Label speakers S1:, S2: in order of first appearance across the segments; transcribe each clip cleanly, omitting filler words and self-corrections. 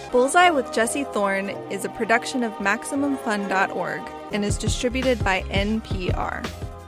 S1: Bullseye with Jesse Thorne is a production of MaximumFun.org and is distributed by NPR.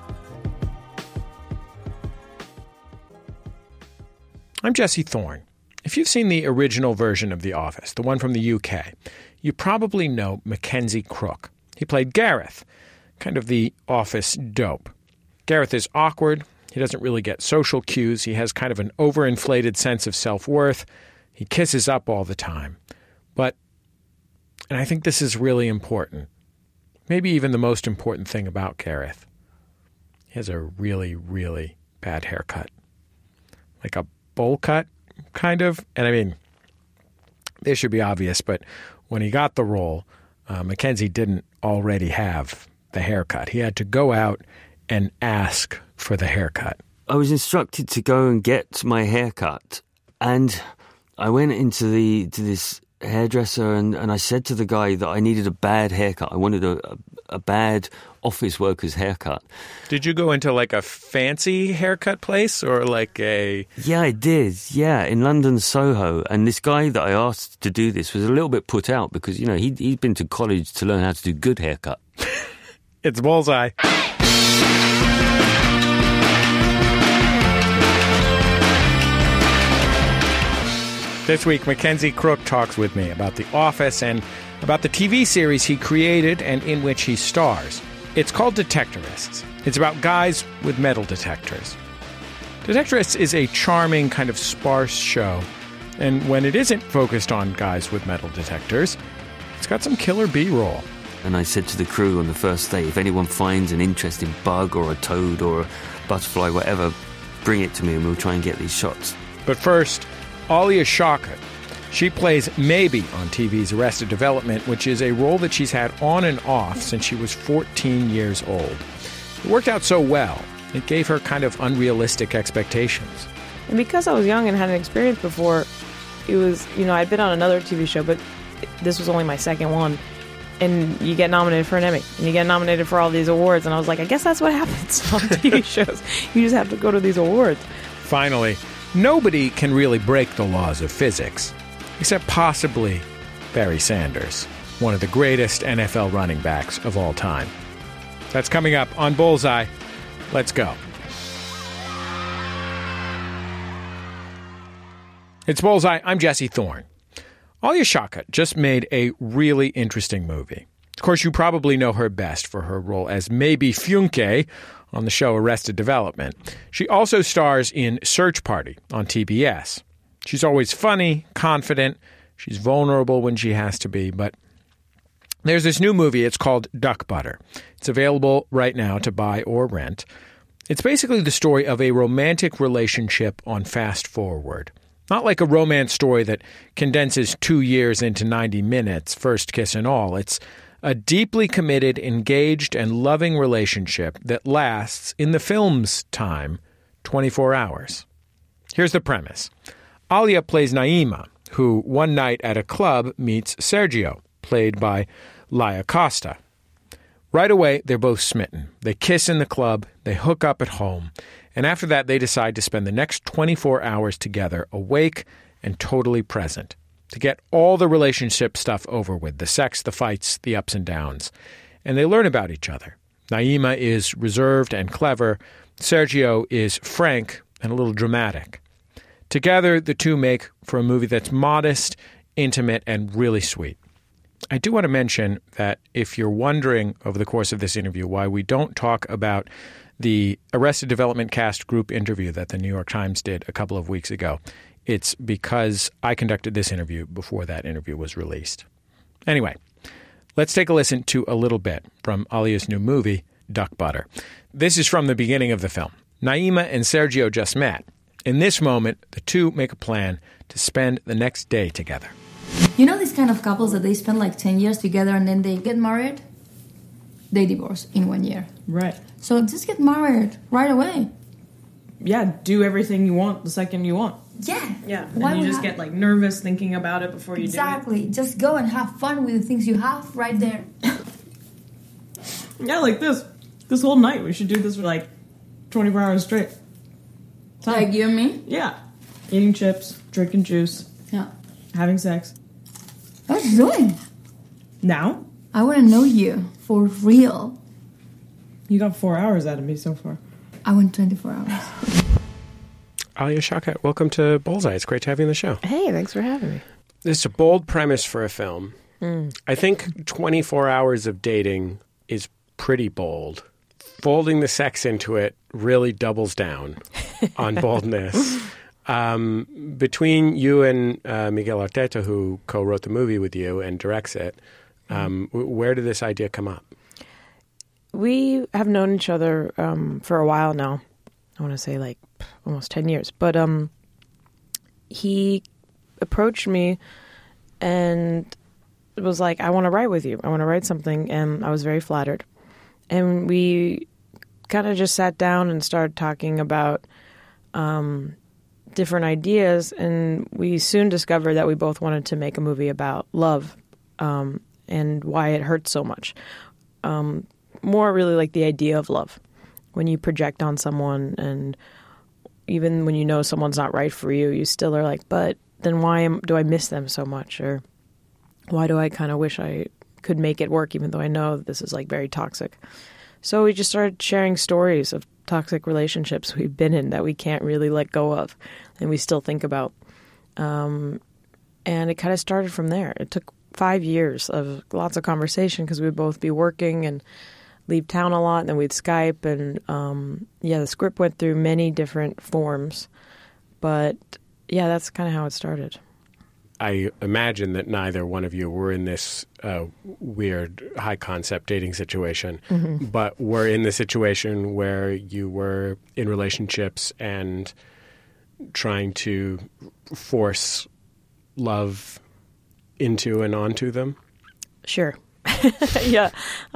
S2: I'm Jesse Thorne. If you've seen the original version of The Office, the one from the UK, you probably know Mackenzie Crook. He played Gareth, kind of the office dope. Gareth is awkward. He doesn't really get social cues. He has kind of an overinflated sense of self-worth. He kisses up all the time. But, and I think this is really important, maybe even the most important thing about Gareth, he has a really, really bad haircut. Like a bowl cut, kind of. And I mean, this should be obvious, but when he got the role, Mackenzie didn't already have the haircut. He had to go out and ask for the haircut.
S3: I was instructed to go and get my haircut, and I went into this hairdresser and I said to the guy that I needed a bad haircut. I wanted a bad office worker's haircut.
S2: Did you go into like a fancy haircut place or like a...
S3: Yeah, I did. Yeah, in London, Soho. And this guy that I asked to do this was a little bit put out because, you know, he'd been to college to learn how to do good haircut.
S2: It's Bullseye. This week, Mackenzie Crook talks with me about The Office and about the TV series he created and in which he stars. It's called Detectorists. It's about guys with metal detectors. Detectorists is a charming, kind of sparse show, and when it isn't focused on guys with metal detectors, it's got some killer B-roll.
S3: And I said to the crew on the first day, if anyone finds an interesting bug or a toad or a butterfly, whatever, bring it to me and we'll try and get these shots.
S2: But first, Alia Shawkat. She plays Maybe on TV's Arrested Development, which is a role that she's had on and off since she was 14 years old. It worked out so well, it gave her kind of unrealistic expectations.
S4: And because I was young and hadn't experienced before, it was, you know, I'd been on another TV show, but this was only my second one. And you get nominated for an Emmy, and you get nominated for all these awards. And I was like, I guess that's what happens on TV shows. You just have to go to these awards.
S2: Finally, nobody can really break the laws of physics, except possibly Barry Sanders, one of the greatest NFL running backs of all time. That's coming up on Bullseye. Let's go. It's Bullseye. I'm Jesse Thorne. Alia Shawkat just made a really interesting movie. Of course, you probably know her best for her role as Maybe Funke on the show Arrested Development. She also stars in Search Party on TBS. She's always funny, confident. She's vulnerable when she has to be, but there's this new movie. It's called Duck Butter. It's available right now to buy or rent. It's basically the story of a romantic relationship on fast forward. Not like a romance story that condenses 2 years into 90 minutes, first kiss and all. It's a deeply committed, engaged, and loving relationship that lasts, in the film's time, 24 hours. Here's the premise. Alia plays Naima, who one night at a club meets Sergio, played by Laia Costa. Right away, they're both smitten. They kiss in the club, they hook up at home, and after that they decide to spend the next 24 hours together, awake and totally present, to get all the relationship stuff over with, the sex, the fights, the ups and downs. And they learn about each other. Naima is reserved and clever. Sergio is frank and a little dramatic. Together, the two make for a movie that's modest, intimate, and really sweet. I do want to mention that if you're wondering over the course of this interview why we don't talk about the Arrested Development cast group interview that the New York Times did a couple of weeks ago, it's because I conducted this interview before that interview was released. Anyway, let's take a listen to a little bit from Alia's new movie, Duck Butter. This is from the beginning of the film. Naima and Sergio just met. In this moment, the two make a plan to spend the next day together.
S5: You know these kind of couples that they spend like 10 years together and then they get married? They divorce in 1 year.
S6: Right.
S5: So just get married right away.
S6: Yeah, do everything you want the second you want.
S5: Yeah.
S6: Yeah,
S5: Why
S6: and you
S5: would
S6: just get like nervous thinking about it before you
S5: Exactly. Just go and have fun with the things you have right there.
S6: do it. Yeah, like this. This whole night we should do this for like 24 hours straight.
S5: Like you and me?
S6: Yeah. Eating chips, drinking juice,
S5: Yeah.
S6: having sex.
S5: What are you doing?
S6: Now?
S5: I want to know you for real.
S6: You got 4 hours out of me so far.
S5: I want 24 hours.
S2: Alia Shawkat, welcome to Bullseye. It's great to have you on the show.
S4: Hey, thanks for having me.
S2: This is a bold premise for a film. I think 24 hours of dating is pretty bold. Folding the sex into it really doubles down on boldness. Between you and Miguel Arteta, who co-wrote the movie with you and directs it, where did this idea come up?
S4: We have known each other for a while now. I want to say like almost 10 years. But he approached me and was like, I want to write with you. I want to write something. And I was very flattered. And we kind of just sat down and started talking about different ideas. And we soon discovered that we both wanted to make a movie about love and why it hurts so much. More really like the idea of love. When you project on someone and even when you know someone's not right for you, you still are like, but then why do I miss them so much? Or why do I kind of wish I could make it work even though I know this is like very toxic? So we just started sharing stories of toxic relationships we've been in that we can't really let go of and we still think about. And it kind of started from there. It took 5 years of lots of conversation because we'd both be working and leave town a lot, and then we'd Skype, and the script went through many different forms, but yeah, that's kind of how it started.
S2: I imagine that neither one of you were in this weird high-concept dating situation, but were in the situation where you were in relationships and trying to force love into and onto them?
S4: Sure. Yeah.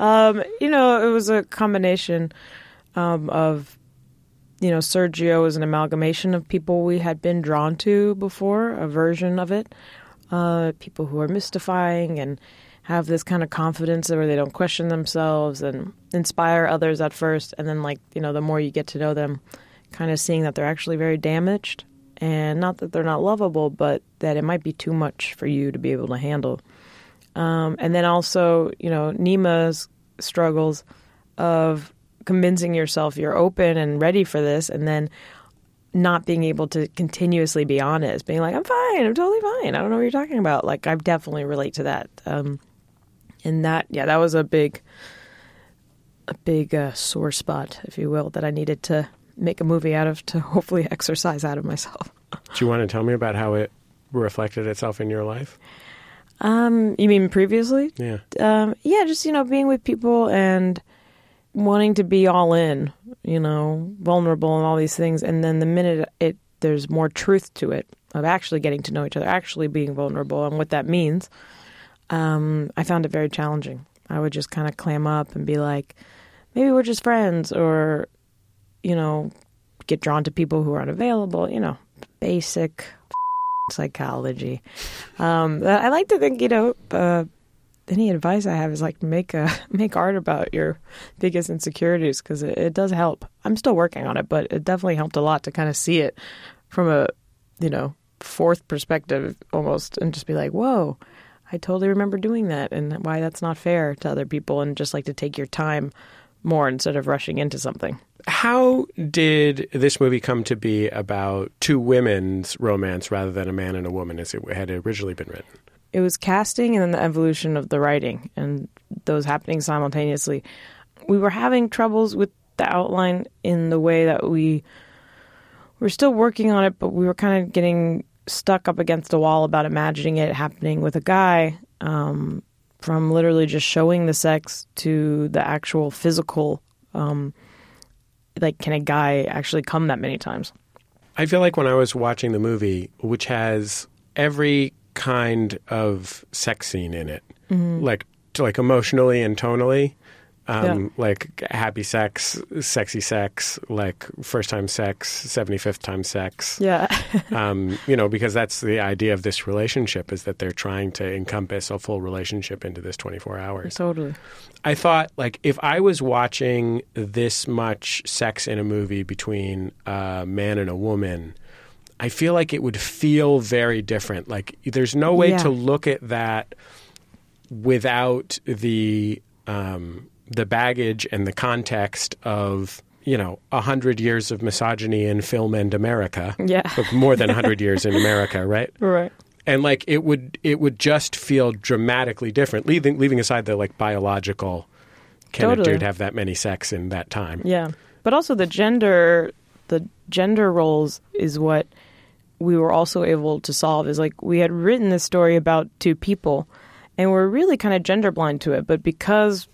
S4: It was a combination of, Sergio was an amalgamation of people we had been drawn to before, a version of it. People who are mystifying and have this kind of confidence where they don't question themselves and inspire others at first. And then, the more you get to know them, kind of seeing that they're actually very damaged. And not that they're not lovable, but that it might be too much for you to be able to handle. And then also, Nima's struggles of convincing yourself you're open and ready for this, and then not being able to continuously be honest, being like, I'm fine, I'm totally fine, I don't know what you're talking about. Like, I definitely relate to that. And that was a big sore spot, if you will, that I needed to make a movie out of to hopefully exercise out of myself.
S2: Do you want to tell me about how it reflected itself in your life?
S4: You mean previously?
S2: Yeah.
S4: Just, being with people and wanting to be all in, vulnerable and all these things. And then the minute there's more truth to it, of actually getting to know each other, actually being vulnerable and what that means, I found it very challenging. I would just kind of clam up and be like, maybe we're just friends, or, get drawn to people who are unavailable, basic psychology. I like to think, any advice I have is like make art about your biggest insecurities, because it does help. I'm still working on it, but it definitely helped a lot to kind of see it from a, fourth perspective almost, and just be like, whoa, I totally remember doing that, and why that's not fair to other people, and just like to take your time more instead of rushing into something.
S2: How did this movie come to be about two women's romance rather than a man and a woman as it had originally been written?
S4: It was casting and then the evolution of the writing, and those happening simultaneously. We were having troubles with the outline in the way that we were still working on it, but we were kind of getting stuck up against a wall about imagining it happening with a guy, from literally just showing the sex to the actual physical, can a guy actually come that many times?
S2: I feel like when I was watching the movie, which has every kind of sex scene in it, like emotionally and tonally, like happy sex, sexy sex, like first time sex, 75th time sex.
S4: Yeah.
S2: Because that's the idea of this relationship, is that they're trying to encompass a full relationship into this 24 hours.
S4: Totally.
S2: I thought, if I was watching this much sex in a movie between a man and a woman, I feel like it would feel very different. Like there's no way to look at that without the baggage and the context of 100 years of misogyny in film and America.
S4: Yeah,
S2: but more than 100 years in America, right?
S4: Right.
S2: And like it would just feel dramatically different, leaving aside the like biological. Can a dude have that many sex in that time?
S4: Yeah, but also the gender roles is what we were also able to solve. Is like we had written this story about two people, and we're really kind of gender blind to it. But because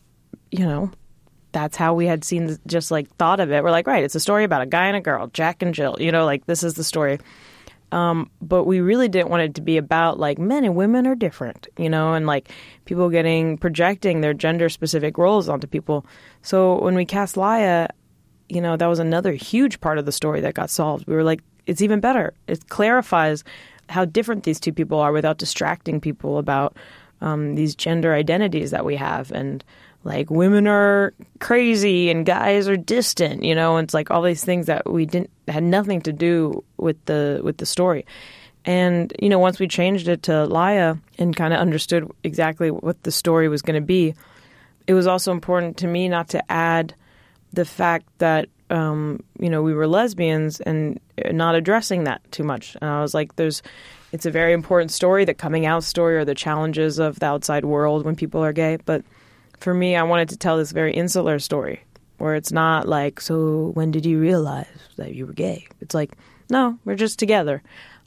S4: that's how we had seen, just like thought of it. We're like, right, it's a story about a guy and a girl, Jack and Jill. Like this is the story. But we really didn't want it to be about like men and women are different, and like people projecting their gender specific roles onto people. So when we cast Laia, that was another huge part of the story that got solved. We were like, it's even better. It clarifies how different these two people are without distracting people about these gender identities that we have. And like women are crazy and guys are distant, and it's like all these things that had nothing to do with the story. And, once we changed it to Laia and kind of understood exactly what the story was going to be, it was also important to me not to add the fact that, we were lesbians and not addressing that too much. And I was like, it's a very important story, the coming out story or the challenges of the outside world when people are gay. But for me, I wanted to tell this very insular story where it's not like, so when did you realize that you were gay? It's like, no, we're just together.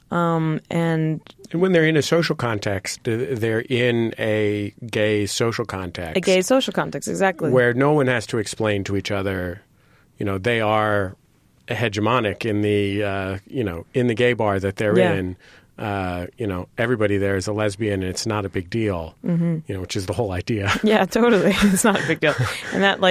S4: And
S2: when they're in a social context, they're in a gay social context.
S4: A gay social context, exactly.
S2: Where no one has to explain to each other, they are hegemonic in the gay bar that they're in. Everybody there is a lesbian and it's not a big deal, which is the whole idea.
S4: Yeah, totally. It's not a big deal. And that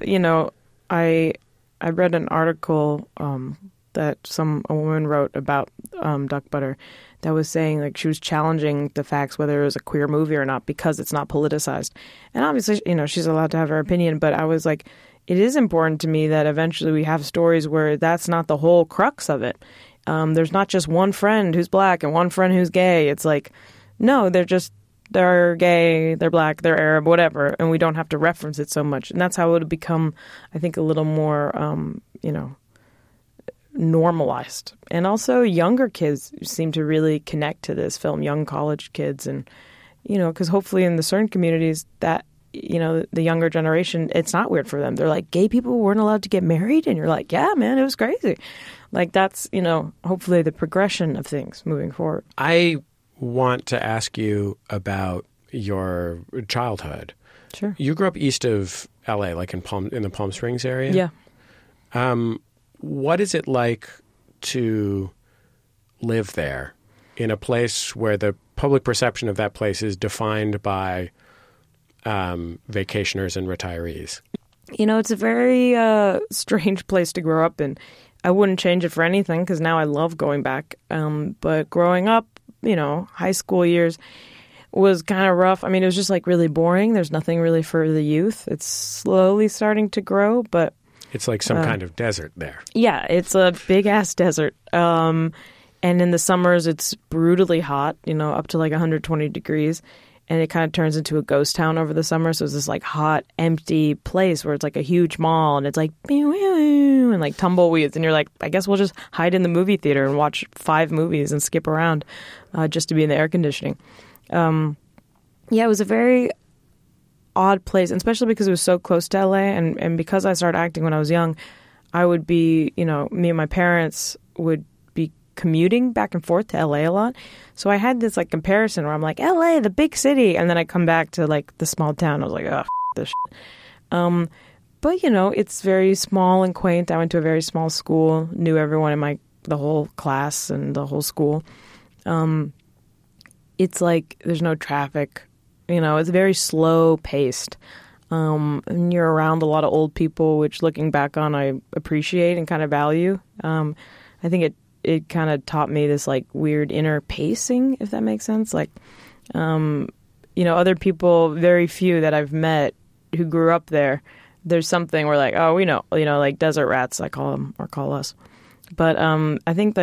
S4: I read an article that a woman wrote about Duck Butter that was saying like she was challenging the facts whether it was a queer movie or not because it's not politicized. And obviously, she's allowed to have her opinion, but I was like, it is important to me that eventually we have stories where that's not the whole crux of it. There's not just one friend who's black and one friend who's gay. It's like, no, they're gay, they're black, they're Arab, whatever, and we don't have to reference it so much. And that's how it would become, I think, a little more, normalized. And also younger kids seem to really connect to this film, young college kids. And, because hopefully in the certain communities that, the younger generation, it's not weird for them. They're like, gay people weren't allowed to get married? And you're like, yeah, man, it was crazy. Like that's, hopefully the progression of things moving forward.
S2: I want to ask you about your childhood.
S4: Sure.
S2: You grew up east of LA, like in the Palm Springs area?
S4: Yeah.
S2: What is it like to live there in a place where the public perception of that place is defined by vacationers and retirees?
S4: It's a very strange place to grow up in. I wouldn't change it for anything because now I love going back. But growing up, high school years was kind of rough. I mean, it was just like really boring. There's nothing really for the youth. It's slowly starting to grow, but
S2: it's like some kind of desert there.
S4: Yeah, it's a big ass desert. And in the summers, it's brutally hot, up to like 120 degrees. And it kind of turns into a ghost town over the summer. So it's this like hot, empty place where it's like a huge mall and it's like and like tumbleweeds. And you're like, I guess we'll just hide in the movie theater and watch 5 movies and skip around just to be in the air conditioning. It was a very odd place, and especially because it was so close to LA. And because I started acting when I was young, I would be, me and my parents would be commuting back and forth to LA a lot. So I had this like comparison where I'm like, LA, the big city. And then I come back to like the small town. I was like, oh, this shit. But, it's very small and quaint. I went to a very small school, knew everyone in the whole class and the whole school. It's like there's no traffic. It's very slow paced. And you're around a lot of old people, which looking back on, I appreciate and kind of value. I think it kind of taught me this like weird inner pacing, if that makes sense. Like, other people, very few that I've met who grew up there, there's something where like, oh, we know, like desert rats, I call them or call us. But I think like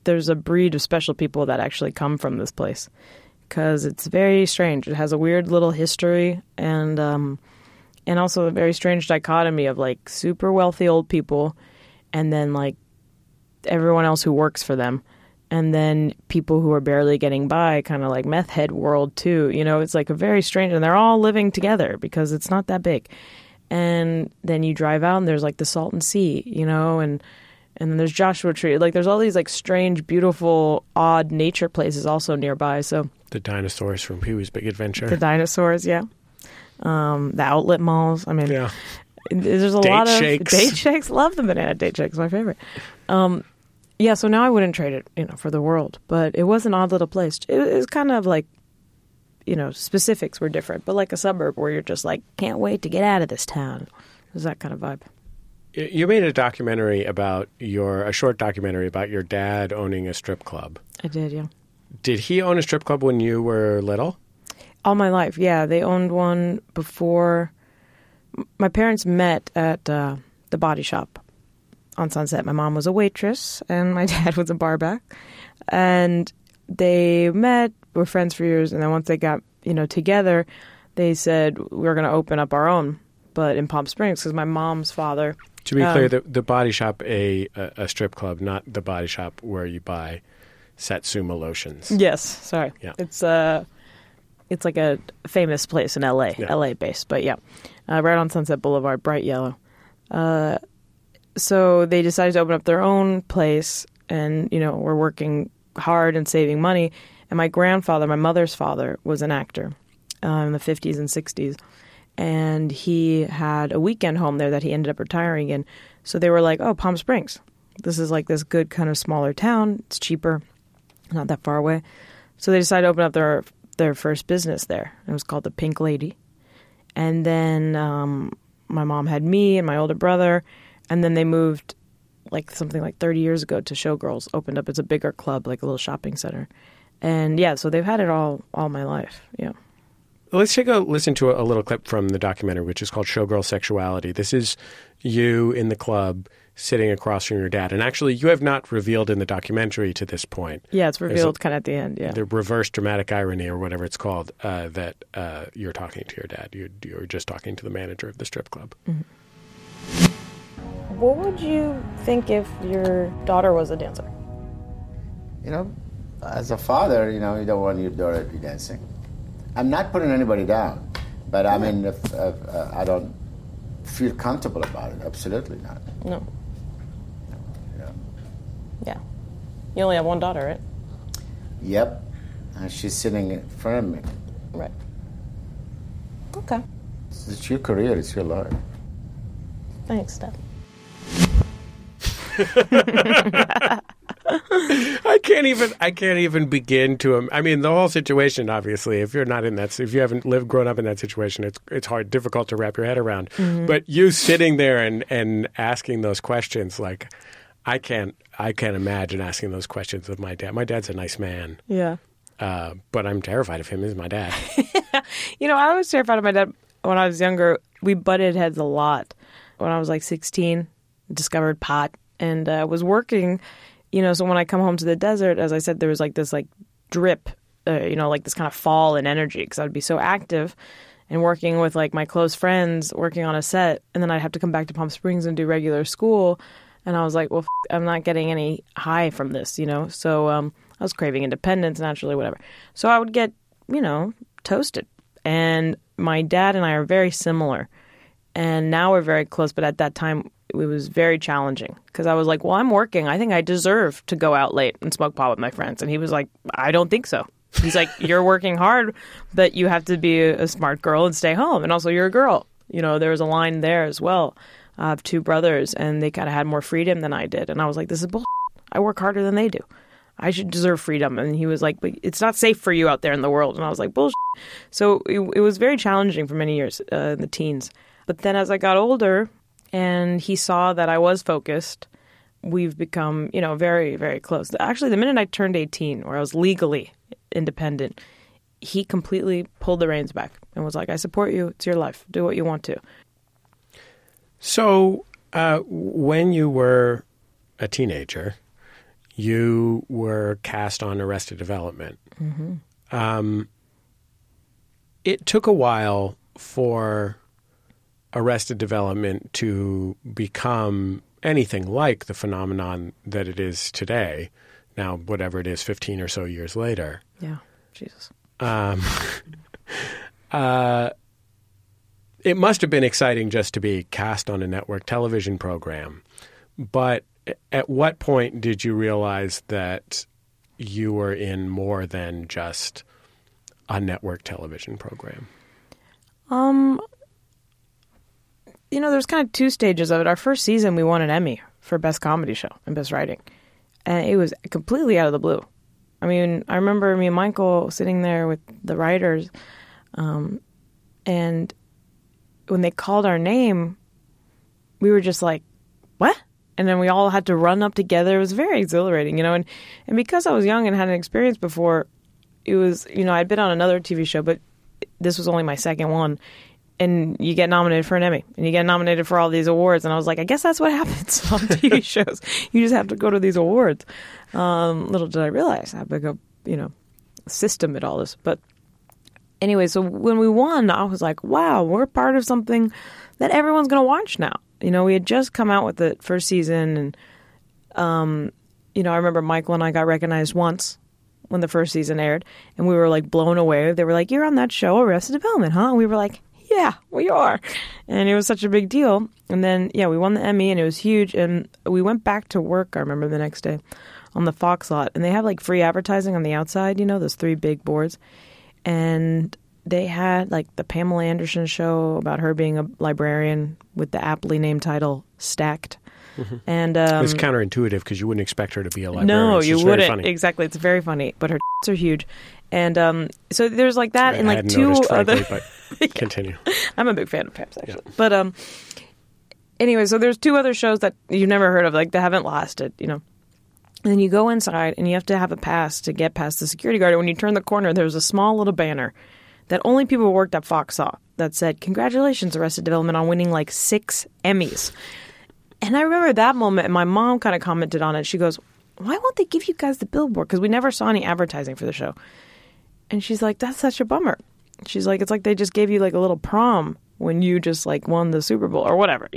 S4: there's a breed of special people that actually come from this place because it's very strange. It has a weird little history and also a very strange dichotomy of like super wealthy old people and then like everyone else who works for them. And then people who are barely getting by, kind of like meth head world too. You know, it's like a very strange, and they're all living together because it's not that big. And then you drive out and there's like the Salton Sea, you know, and then there's Joshua Tree. Like there's all these like strange, beautiful, odd nature places also nearby. So
S2: The dinosaurs from Pee-wee's Big Adventure.
S4: the dinosaurs, yeah. The outlet malls. I mean,
S2: Yeah.
S4: there's a
S2: Date
S4: lot of
S2: shakes.
S4: date shakes. Love the banana date shakes, my favorite. Yeah, so now I wouldn't trade it, you know, for the world. But it was an odd little place. It was kind of like, you know, specifics were different, but like a suburb where you're just like, can't wait to get out of this town. It was that kind of vibe.
S2: You made a documentary a short documentary about your dad owning a strip club.
S4: I did, yeah.
S2: Did he own a strip club when you were little?
S4: All my life, yeah. They owned one before. My parents met at the Body Shop on Sunset. My mom was a waitress and my dad was a barback. And they met, were friends for years, and then once they got, you know, together, they said we were going to open up our own, but in Palm Springs, because my mom's father...
S2: To be clear, the Body Shop, a strip club, not the Body Shop where you buy Satsuma lotions.
S4: Yes, sorry.
S2: Yeah.
S4: It's like a famous place in L.A.,
S2: Yeah.
S4: L.A. based, but yeah. Right on Sunset Boulevard, bright yellow. So they decided to open up their own place, and, you know, we're working hard and saving money. And my grandfather, my mother's father, was an actor in the 50s and 60s. And he had a weekend home there that he ended up retiring in. So they were like, oh, Palm Springs. This is like this good kind of smaller town. It's cheaper, not that far away. So they decided to open up their first business there. It was called the Pink Lady. And then my mom had me and my older brother. And then they moved like something like 30 years ago to Showgirls. Opened up as a bigger club, like a little shopping center. And yeah, so they've had it all my life. Yeah.
S2: Let's take a listen to a little clip from the documentary, which is called Showgirl Sexuality. This is you in the club sitting across from your dad. And actually, you have not revealed in the documentary to this point.
S4: Yeah, it's revealed kind of at the end, yeah.
S2: The reverse dramatic irony or whatever it's called, that you're talking to your dad. You're just talking to the manager of the strip club.
S4: Mm-hmm. What would you think if your daughter was a dancer?
S7: You know, as a father, you know, you don't want your daughter to be dancing. I'm not putting anybody down, but I mean, if I don't feel comfortable about it, absolutely not.
S4: No.
S7: Yeah.
S4: Yeah. You only have one daughter, right?
S7: Yep. And she's sitting in front of me.
S4: Right. Okay.
S7: It's your career, it's your life.
S4: Thanks, Steph.
S2: I can't even begin to. I mean, the whole situation. Obviously, if you're not in that, if you haven't grown up in that situation, it's hard, difficult to wrap your head around. Mm-hmm. But you sitting there and asking those questions, like, I can't imagine asking those questions of my dad. My dad's a nice man.
S4: Yeah.
S2: But I'm terrified of him as my dad.
S4: You know, I was terrified of my dad when I was younger. We butted heads a lot. When I was like 16, discovered pot and was working. You know, so when I come home to the desert, as I said, there was like this like drip, you know, like this kind of fall in energy because I would be so active and working with like my close friends, working on a set, and then I'd have to come back to Palm Springs and do regular school. And I was like, well, I'm not getting any high from this, you know. So I was craving independence naturally, whatever. So I would get, you know, toasted. And my dad and I are very similar. And now we're very close, but at that time it was very challenging because I was like, well, I'm working. I think I deserve to go out late and smoke pot with my friends. And he was like, I don't think so. He's like, you're working hard, but you have to be a smart girl and stay home. And also you're a girl. You know, there was a line there as well. I have two brothers and they kind of had more freedom than I did. And I was like, this is bullshit. I work harder than they do. I should deserve freedom. And he was like, but it's not safe for you out there in the world. And I was like, bullshit. So it was very challenging for many years in the teens. But then as I got older and he saw that I was focused, we've become, you know, very, very close. Actually, the minute I turned 18, where I was legally independent, he completely pulled the reins back and was like, I support you. It's your life. Do what you want to.
S2: So when you were a teenager, you were cast on Arrested Development.
S4: Mm-hmm.
S2: It took a while for Arrested Development to become anything like the phenomenon that it is today. Now, whatever it is, 15 or so years later.
S4: Yeah, Jesus.
S2: It must have been exciting just to be cast on a network television program. But at what point did you realize that you were in more than just a network television program?
S4: There's kind of two stages of it. Our first season, we won an Emmy for Best Comedy Show and Best Writing. And it was completely out of the blue. I mean, I remember me and Michael sitting there with the writers, and when they called our name, we were just like, what? And then we all had to run up together. It was very exhilarating, and because I was young and had an experience before, it was, I'd been on another TV show, but this was only my second one. And you get nominated for an Emmy, and you get nominated for all these awards. And I was like, I guess that's what happens on TV shows. You just have to go to these awards. Little did I realize how big a, system it all is. But anyway, so when we won, I was like, wow, we're part of something that everyone's going to watch now. We had just come out with the first season, and, I remember Michael and I got recognized once when the first season aired, and we were like blown away. They were like, you're on that show, Arrested Development, huh? And we were like, yeah, we are. And it was such a big deal. And then, we won the Emmy, and it was huge. And we went back to work, I remember, the next day on the Fox lot. And they have like free advertising on the outside, those 3 big boards. And they had like the Pamela Anderson show about her being a librarian with the aptly named title Stacked. Mm-hmm. And
S2: it's counterintuitive because you wouldn't expect her to be a librarian.
S4: No, you wouldn't.
S2: Funny.
S4: Exactly. It's very funny. But her are huge. And so there's like that and like 2
S2: noticed,
S4: other...
S2: frankly, but continue.
S4: I'm a big fan of Pam's, actually. Yeah. But anyway, so there's 2 other shows that you've never heard of, like that haven't lasted, And then you go inside and you have to have a pass to get past the security guard. And when you turn the corner, there's a small little banner that only people who worked at Fox saw that said, congratulations, Arrested Development, on winning like 6 Emmys. And I remember that moment, and my mom kind of commented on it. She goes, why won't they give you guys the billboard? Because we never saw any advertising for the show. And she's like, that's such a bummer. She's like, it's like they just gave you like a little prom when you just like won the Super Bowl or whatever,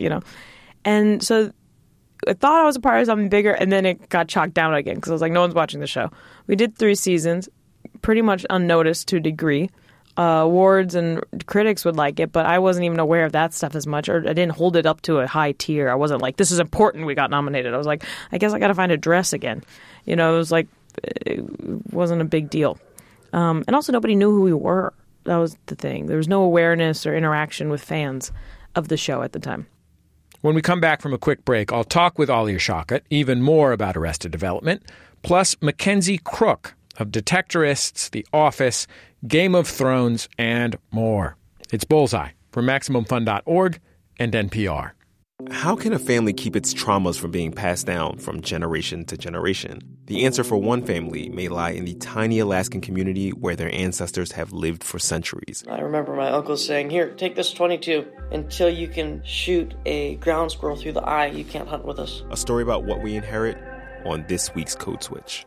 S4: And so I thought I was a part of something bigger, and then it got chalked down again because I was like, no one's watching the show. We did 3 seasons, pretty much unnoticed to a degree. Awards and critics would like it, but I wasn't even aware of that stuff as much, or I didn't hold it up to a high tier. I wasn't like, this is important, we got nominated. I was like, I guess I got to find a dress again. It was like, it wasn't a big deal. And also nobody knew who we were. That was the thing. There was no awareness or interaction with fans of the show at the time.
S2: When we come back from a quick break, I'll talk with Alia Shawkat even more about Arrested Development, plus Mackenzie Crook of Detectorists, The Office, Game of Thrones, and more. It's Bullseye from MaximumFun.org and NPR.
S8: How can a family keep its traumas from being passed down from generation to generation? The answer for one family may lie in the tiny Alaskan community where their ancestors have lived for centuries.
S9: I remember my uncle saying, here, take this .22. Until you can shoot a ground squirrel through the eye, you can't hunt with us.
S8: A story about what we inherit on this week's Code Switch.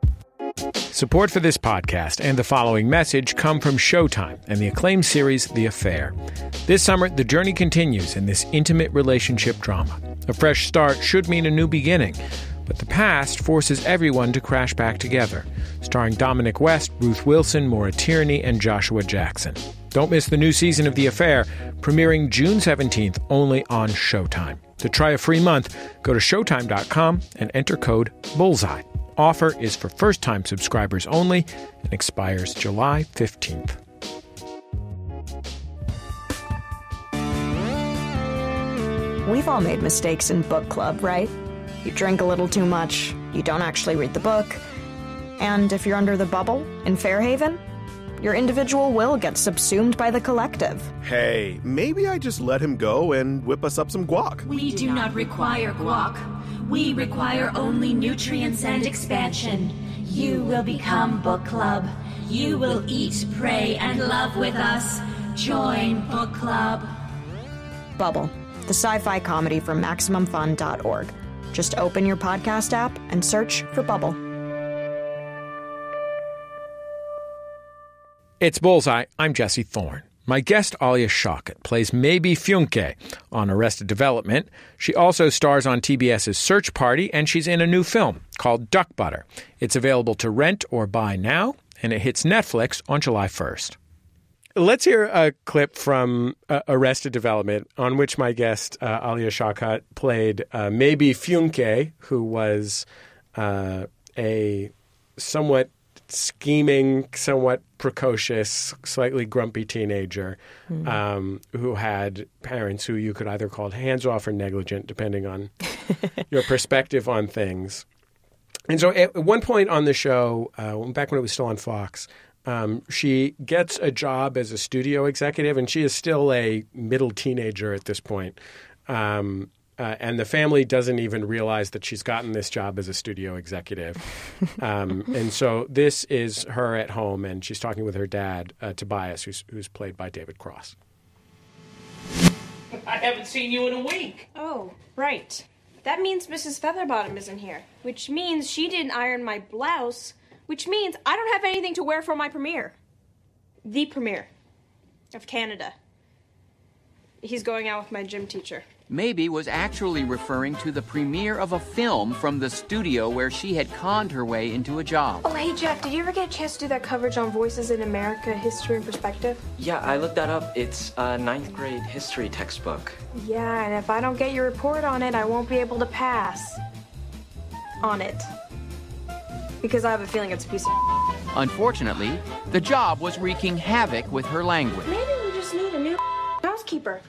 S2: Support for this podcast and the following message come from Showtime and the acclaimed series The Affair. This summer, the journey continues in this intimate relationship drama. A fresh start should mean a new beginning, but the past forces everyone to crash back together. Starring Dominic West, Ruth Wilson, Maura Tierney, and Joshua Jackson. Don't miss the new season of The Affair, premiering June 17th only on Showtime. To try a free month, go to Showtime.com and enter code BULLSEYE. Offer is for first-time subscribers only and expires July 15th.
S10: We've all made mistakes in book club, right? You drink a little too much, you don't actually read the book, and if you're under the bubble in Fairhaven, your individual will get subsumed by the collective.
S11: Hey, maybe I just let him go and whip us up some guac.
S12: We do not require guac. We require only nutrients and expansion. You will become book club. You will eat, pray, and love with us. Join book club.
S10: Bubble, the sci-fi comedy from MaximumFun.org. Just open your podcast app and search for Bubble.
S2: It's Bullseye. I'm Jesse Thorne. My guest, Alia Shawkat, plays Maybe Funke on Arrested Development. She also stars on TBS's Search Party, and she's in a new film called Duck Butter. It's available to rent or buy now, and it hits Netflix on July 1st. Let's hear a clip from Arrested Development, on which my guest, Alia Shawkat, played Maybe Funke, who was a somewhat scheming, somewhat precocious, slightly grumpy teenager who had parents who you could either call hands-off or negligent, depending on your perspective on things. And so at one point on the show, back when it was still on Fox, she gets a job as a studio executive, and she is still a middle teenager at this point. And the family doesn't even realize that she's gotten this job as a studio executive. And so this is her at home, and she's talking with her dad, Tobias, who's played by David Cross.
S13: I haven't seen you in a week.
S14: Oh, right. That means Mrs. Featherbottom isn't here, which means she didn't iron my blouse, which means I don't have anything to wear for my premiere. The premiere of Canada. He's going out with my gym teacher.
S13: Maybe was actually referring to the premiere of a film from the studio where she had conned her way into a job.
S14: Oh, hey, Jeff, did you ever get a chance to do that coverage on Voices in America, History and Perspective?
S15: Yeah, I looked that up. It's a 9th grade history textbook.
S14: Yeah, and if I don't get your report on it, I won't be able to pass on it. Because I have a feeling it's a piece of...
S13: Unfortunately, the job was wreaking havoc with her language.
S14: Maybe we just need a new housekeeper.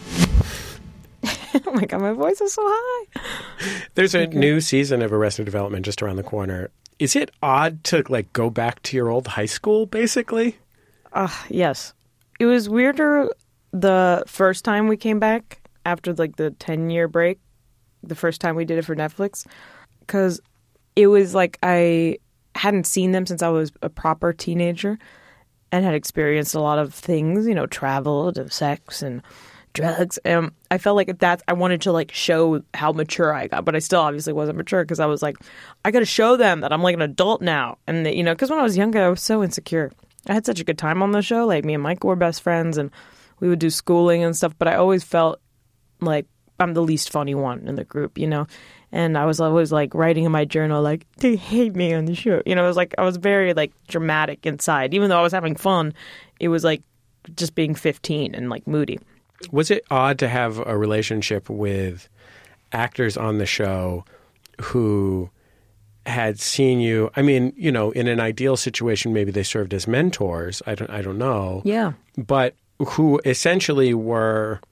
S4: Oh my God, my voice is so high.
S2: There's a new season of Arrested Development just around the corner. Is it odd to go back to your old high school, basically?
S4: Yes. It was weirder the first time we came back after the 10-year break, the first time we did it for Netflix, because it was like I hadn't seen them since I was a proper teenager and had experienced a lot of things, travel, sex, and drugs. I felt like I wanted to show how mature I got, but I still obviously wasn't mature because I was like, I got to show them that I'm an adult now. And because when I was younger, I was so insecure. I had such a good time on the show. Me and Michael were best friends, and we would do schooling and stuff. But I always felt like I'm the least funny one in the group, And I was always writing in my journal they hate me on the show. It was I was very dramatic inside, even though I was having fun. It was just being 15 and moody.
S2: Was it odd to have a relationship with actors on the show who had seen you? I mean, in an ideal situation, maybe they served as mentors. I don't know.
S4: Yeah.
S2: But who essentially were,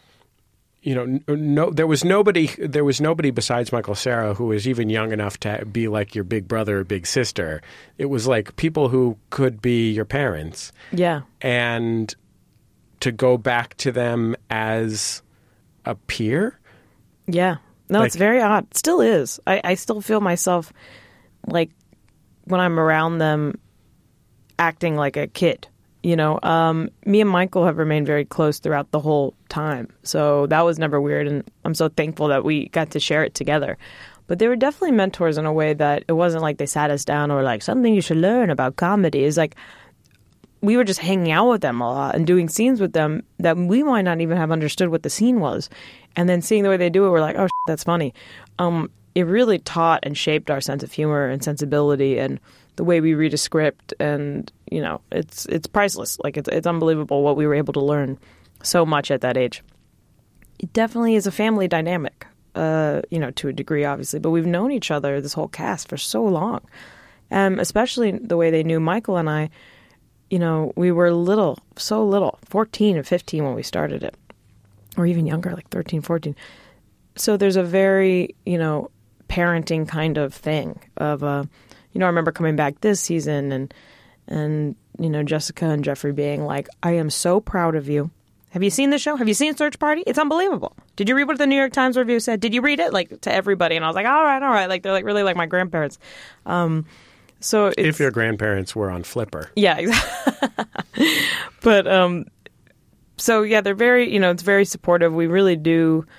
S2: there was nobody besides Michael Cera who was even young enough to be like your big brother or big sister. It was people who could be your parents.
S4: Yeah.
S2: And to go back to them as a peer?
S4: Yeah. No, it's very odd. It still is. I still feel myself when I'm around them acting like a kid. Me and Michael have remained very close throughout the whole time. So that was never weird. And I'm so thankful that we got to share it together. But they were definitely mentors in a way that it wasn't like they sat us down or something you should learn about comedy. It's we were just hanging out with them a lot and doing scenes with them that we might not even have understood what the scene was. And then seeing the way they do it, we're like, oh, that's funny. It really taught and shaped our sense of humor and sensibility and the way we read a script. And, it's priceless. It's unbelievable what we were able to learn so much at that age. It definitely is a family dynamic, to a degree, obviously. But we've known each other, this whole cast, for so long. Especially the way they knew Michael and I. We were so little, 14 and 15 when we started it, or even younger, 13, 14. So there's a very, parenting kind of thing of, I remember coming back this season and Jessica and Jeffrey being like, I am so proud of you. Have you seen the show? Have you seen Search Party? It's unbelievable. Did you read what the New York Times review said? Did you read it? To everybody. And I was like, all right. They're really like my grandparents. So
S2: if your grandparents were on Flipper.
S4: Yeah, exactly. But, they're very, it's very supportive. We really do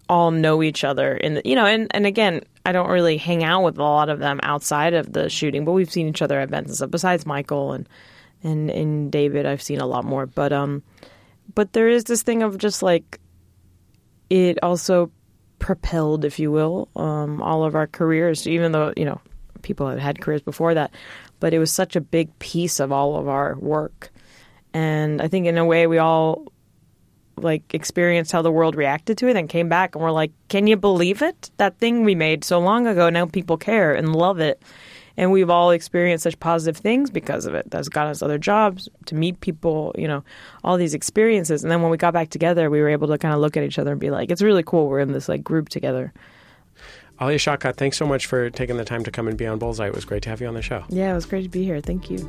S4: all know each other. And again, I don't really hang out with a lot of them outside of the shooting, but we've seen each other at events and stuff. Besides Michael and David, I've seen a lot more. But there is this thing of just like it also propelled, if you will, all of our careers, even though, people have had careers before that. But it was such a big piece of all of our work. And I think in a way we all like experienced how the world reacted to it and came back and we're like, can you believe it? That thing we made so long ago, now people care and love it. And we've all experienced such positive things because of it. That's got us other jobs, to meet people, all these experiences. And then when we got back together, we were able to kind of look at each other and be like, it's really cool. We're in this like group together.
S2: Alia Shawkat, thanks so much for taking the time to come and be on Bullseye. It was great to have you on the show.
S4: Yeah, it was great to be here. Thank you.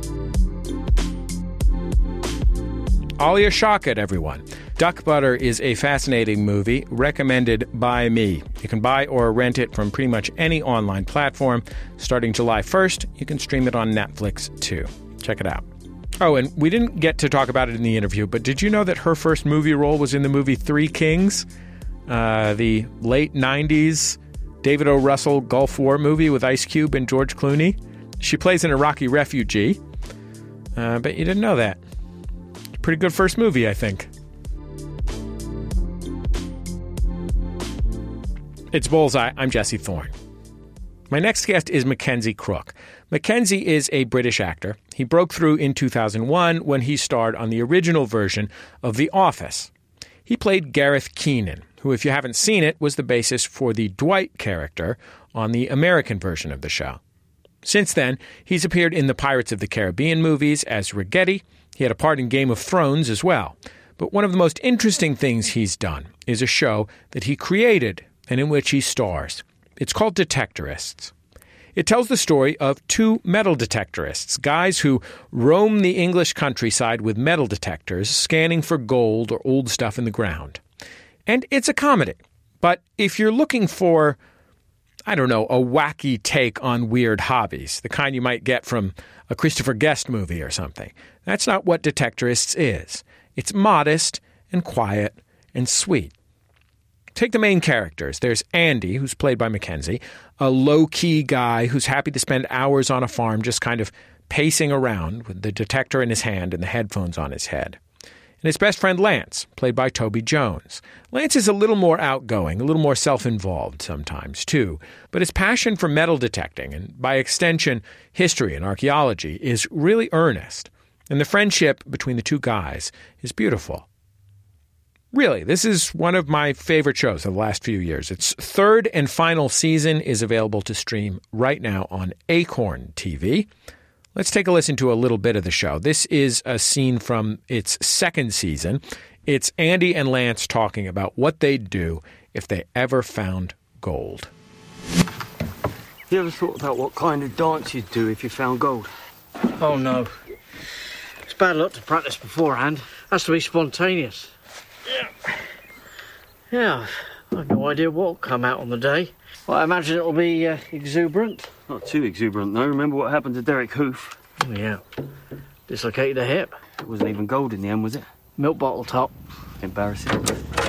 S2: Alia Shawkat, everyone. Duck Butter is a fascinating movie recommended by me. You can buy or rent it from pretty much any online platform. Starting July 1st, you can stream it on Netflix, too. Check it out. Oh, and we didn't get to talk about it in the interview, but did you know that her first movie role was in the movie Three Kings? The late 90s David O. Russell Gulf War movie with Ice Cube and George Clooney. She plays an Iraqi refugee. Bet you didn't know that. Pretty good first movie, I think. It's Bullseye. I'm Jesse Thorne. My next guest is Mackenzie Crook. Mackenzie is a British actor. He broke through in 2001 when he starred on the original version of The Office. He played Gareth Keenan, who, if you haven't seen it, was the basis for the Dwight character on the American version of the show. Since then, he's appeared in the Pirates of the Caribbean movies as Rigetti. He had a part in Game of Thrones as well. But one of the most interesting things he's done is a show that he created and in which he stars. It's called Detectorists. It tells the story of two metal detectorists, guys who roam the English countryside with metal detectors, scanning for gold or old stuff in the ground. And it's a comedy. But if you're looking for, a wacky take on weird hobbies, the kind you might get from a Christopher Guest movie or something, that's not what Detectorists is. It's modest and quiet and sweet. Take the main characters. There's Andy, who's played by Mackenzie, a low-key guy who's happy to spend hours on a farm just kind of pacing around with the detector in his hand and the headphones on his head. And his best friend Lance, played by Toby Jones. Lance is a little more outgoing, a little more self-involved sometimes, too. But his passion for metal detecting, and by extension, history and archaeology, is really earnest. And the friendship between the two guys is beautiful. Really, this is one of my favorite shows of the last few years. Its third and final season is available to stream right now on Acorn TV. Let's take a listen to a little bit of the show. This is a scene from its second season. It's Andy and Lance talking about what they'd do if they ever found gold.
S3: You ever thought about what kind of dance you'd do if you found gold?
S16: Oh, no. It's bad luck to practice beforehand. Has to be spontaneous. Yeah, I've no idea what will come out on the day. Well, I imagine it'll be exuberant.
S3: Not too exuberant, though. Remember what happened to Derek Hoof?
S16: Oh, yeah. Dislocated a hip.
S3: It wasn't even gold in the end, was it?
S16: Milk bottle top.
S3: Embarrassing.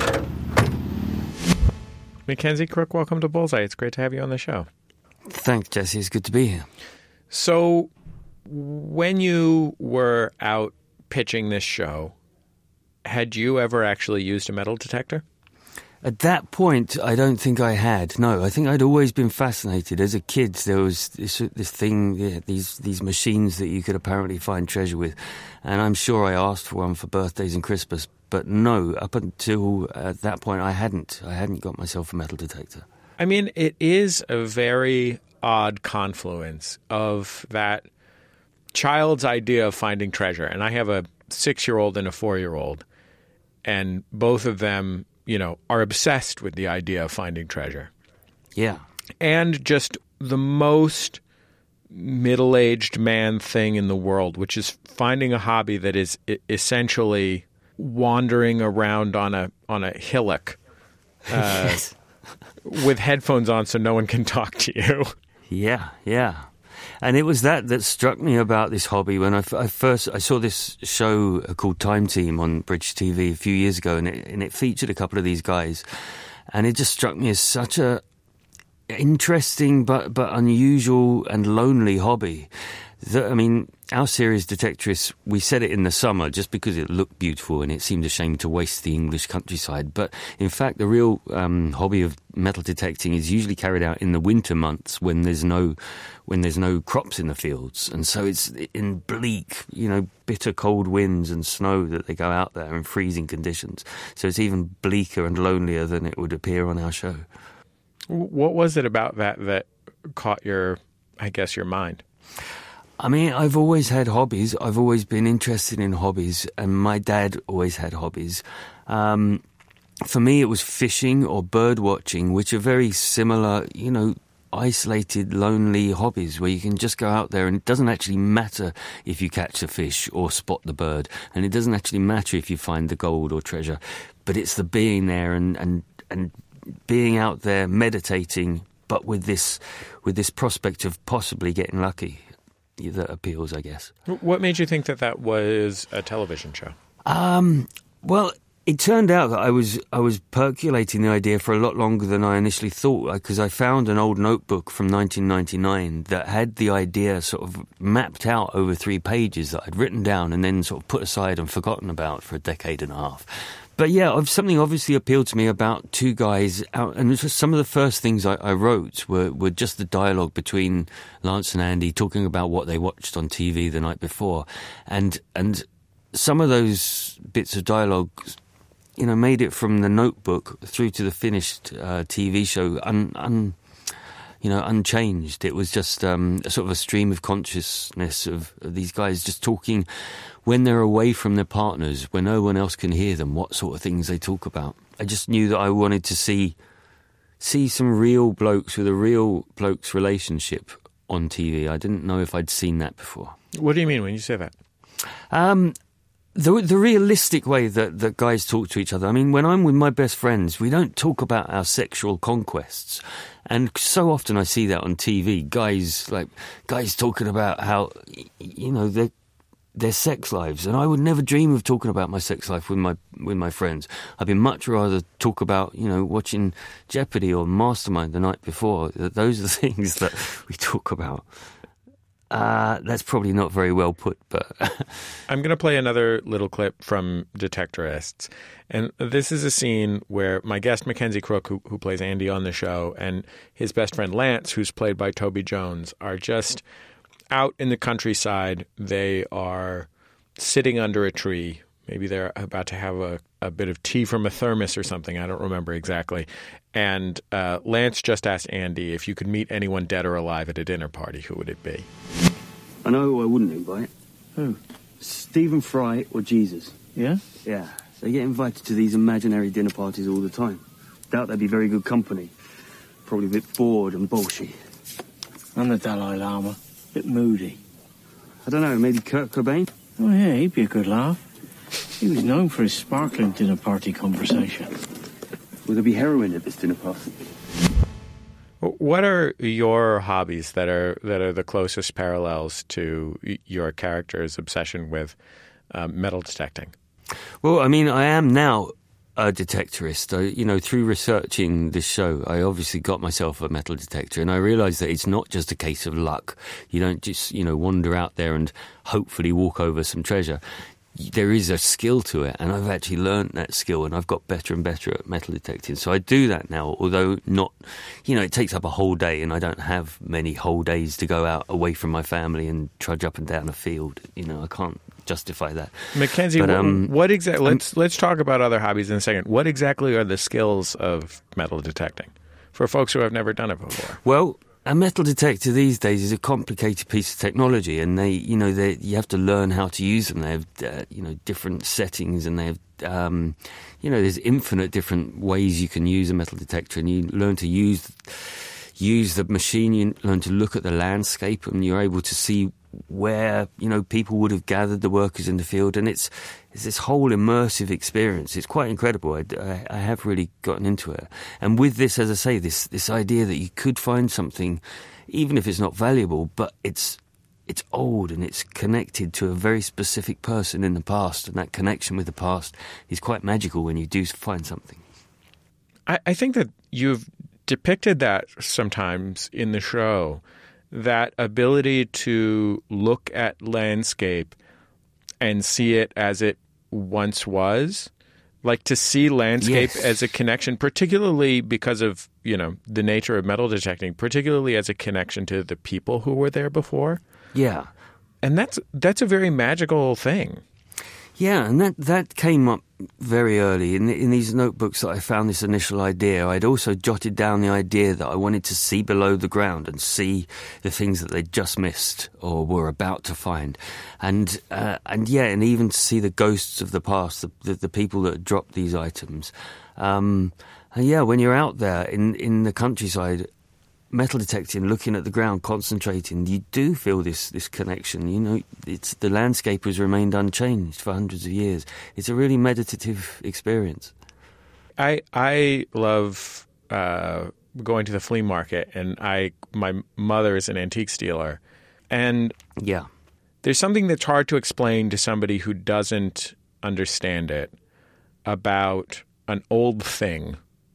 S2: Mackenzie Crook, welcome to Bullseye. It's great to have you on the show.
S3: Thanks, Jesse. It's good to be here.
S2: So, when you were out pitching this show, had you ever actually used a metal detector?
S3: At that point, I don't think I had. No, I think I'd always been fascinated. As a kid, there was this thing, these machines that you could apparently find treasure with. And I'm sure I asked for one for birthdays and Christmas. But no, up until at that point, I hadn't got myself a metal detector.
S2: I mean, it is a very odd confluence of that child's idea of finding treasure. And I have a 6-year-old and a 4-year-old. And both of them, are obsessed with the idea of finding treasure.
S3: Yeah.
S2: And just the most middle-aged man thing in the world, which is finding a hobby that is essentially wandering around on a hillock
S3: yes.
S2: with headphones on so no one can talk to you.
S3: Yeah. And it was that struck me about this hobby when I saw this show called Time Team on British TV a few years ago, and it featured a couple of these guys. And it just struck me as such a interesting but unusual and lonely hobby. I mean, our series Detectorists, we set it in the summer just because it looked beautiful and it seemed a shame to waste the English countryside. But in fact, the real hobby of metal detecting is usually carried out in the winter months when there's no crops in the fields. And so it's in bleak, bitter cold winds and snow that they go out there in freezing conditions. So it's even bleaker and lonelier than it would appear on our show.
S2: What was it about that caught your mind?
S3: I mean, I've always had hobbies. I've always been interested in hobbies, and my dad always had hobbies. For me, it was fishing or bird watching, which are very similar, isolated, lonely hobbies where you can just go out there and it doesn't actually matter if you catch a fish or spot the bird, and it doesn't actually matter if you find the gold or treasure, but it's the being there and being out there meditating, but with this prospect of possibly getting lucky. That appeals, I guess.
S2: What made you think that was a television show?
S3: Well, it turned out that I was percolating the idea for a lot longer than I initially thought, because I found an old notebook from 1999 that had the idea sort of mapped out over 3 pages that I'd written down and then sort of put aside and forgotten about for a decade and a half. But yeah, something obviously appealed to me about two guys out, and just some of the first things I wrote were just the dialogue between Lance and Andy talking about what they watched on TV the night before, and some of those bits of dialogue, made it from the notebook through to the finished TV show unchanged. It was just a sort of a stream of consciousness of these guys just talking when they're away from their partners, when no one else can hear them, what sort of things they talk about. I just knew that I wanted to see some real blokes with a real blokes relationship on TV. I didn't know if I'd seen that before.
S2: What do you mean when you say that?
S3: The realistic way that guys talk to each other. I mean, when I'm with my best friends, we don't talk about our sexual conquests. And so often I see that on TV, guys talking about how, their sex lives. And I would never dream of talking about my sex life with my friends. I'd be much rather talk about, watching Jeopardy or Mastermind the night before. Those are the things that we talk about. That's probably not very well put, but...
S2: I'm going to play another little clip from Detectorists. And this is a scene where my guest, Mackenzie Crook, who plays Andy on the show, and his best friend Lance, who's played by Toby Jones, are just out in the countryside. They are sitting under a tree. Maybe they're about to have a bit of tea from a thermos or something. I don't remember exactly. And Lance just asked Andy if you could meet anyone dead or alive at a dinner party, who would it be?
S17: I know who I wouldn't invite. Who? Stephen Fry or Jesus. Yeah? Yeah. They get invited to these imaginary dinner parties all the time. Doubt they'd be very good company. Probably a bit bored and bullshit. And the Dalai Lama. Bit moody. I don't know, maybe Kurt Cobain? Oh, yeah, he'd be a good laugh. He was known for his sparkling dinner party conversation. Will there be heroin at this dinner party?
S2: What are your hobbies that are the closest parallels to your character's obsession with metal detecting?
S3: Well, I mean, I am now a detectorist. Through researching this show, I obviously got myself a metal detector, and I realised that it's not just a case of luck. You don't just, wander out there and hopefully walk over some treasure. There is a skill to it, and I've actually learned that skill, and I've got better and better at metal detecting. So I do that now, although not, it takes up a whole day, and I don't have many whole days to go out away from my family and trudge up and down a field. I can't justify that.
S2: Mackenzie, what exactly? Let's talk about other hobbies in a second. What exactly are the skills of metal detecting for folks who have never done it before?
S3: Well, a metal detector these days is a complicated piece of technology, and you have to learn how to use them. They have different settings, and they have there's infinite different ways you can use a metal detector, and you learn to use the machine. You learn to look at the landscape, and you're able to see where people would have gathered the workers in the field, and it's this whole immersive experience. It's quite incredible. I have really gotten into it, and with this, as I say, this idea that you could find something, even if it's not valuable, but it's old and it's connected to a very specific person in the past, and that connection with the past is quite magical when you do find something.
S2: I think that you've depicted that sometimes in the show, that ability to look at landscape and see it as it once was, like to see landscape as a connection, particularly because of, the nature of metal detecting, particularly as a connection to the people who were there before.
S3: Yeah.
S2: And that's a very magical thing.
S3: Yeah, and that came up very early. In these notebooks that I found this initial idea, I'd also jotted down the idea that I wanted to see below the ground and see the things that they'd just missed or were about to find. And even to see the ghosts of the past, the people that dropped these items. And when you're out there in the countryside, metal detecting, looking at the ground, concentrating, you do feel this connection. It's the landscape has remained unchanged for hundreds of years. It's a really meditative experience.
S2: I love going to the flea market, and my mother is an antique stealer, and there's something that's hard to explain to somebody who doesn't understand it about an old thing,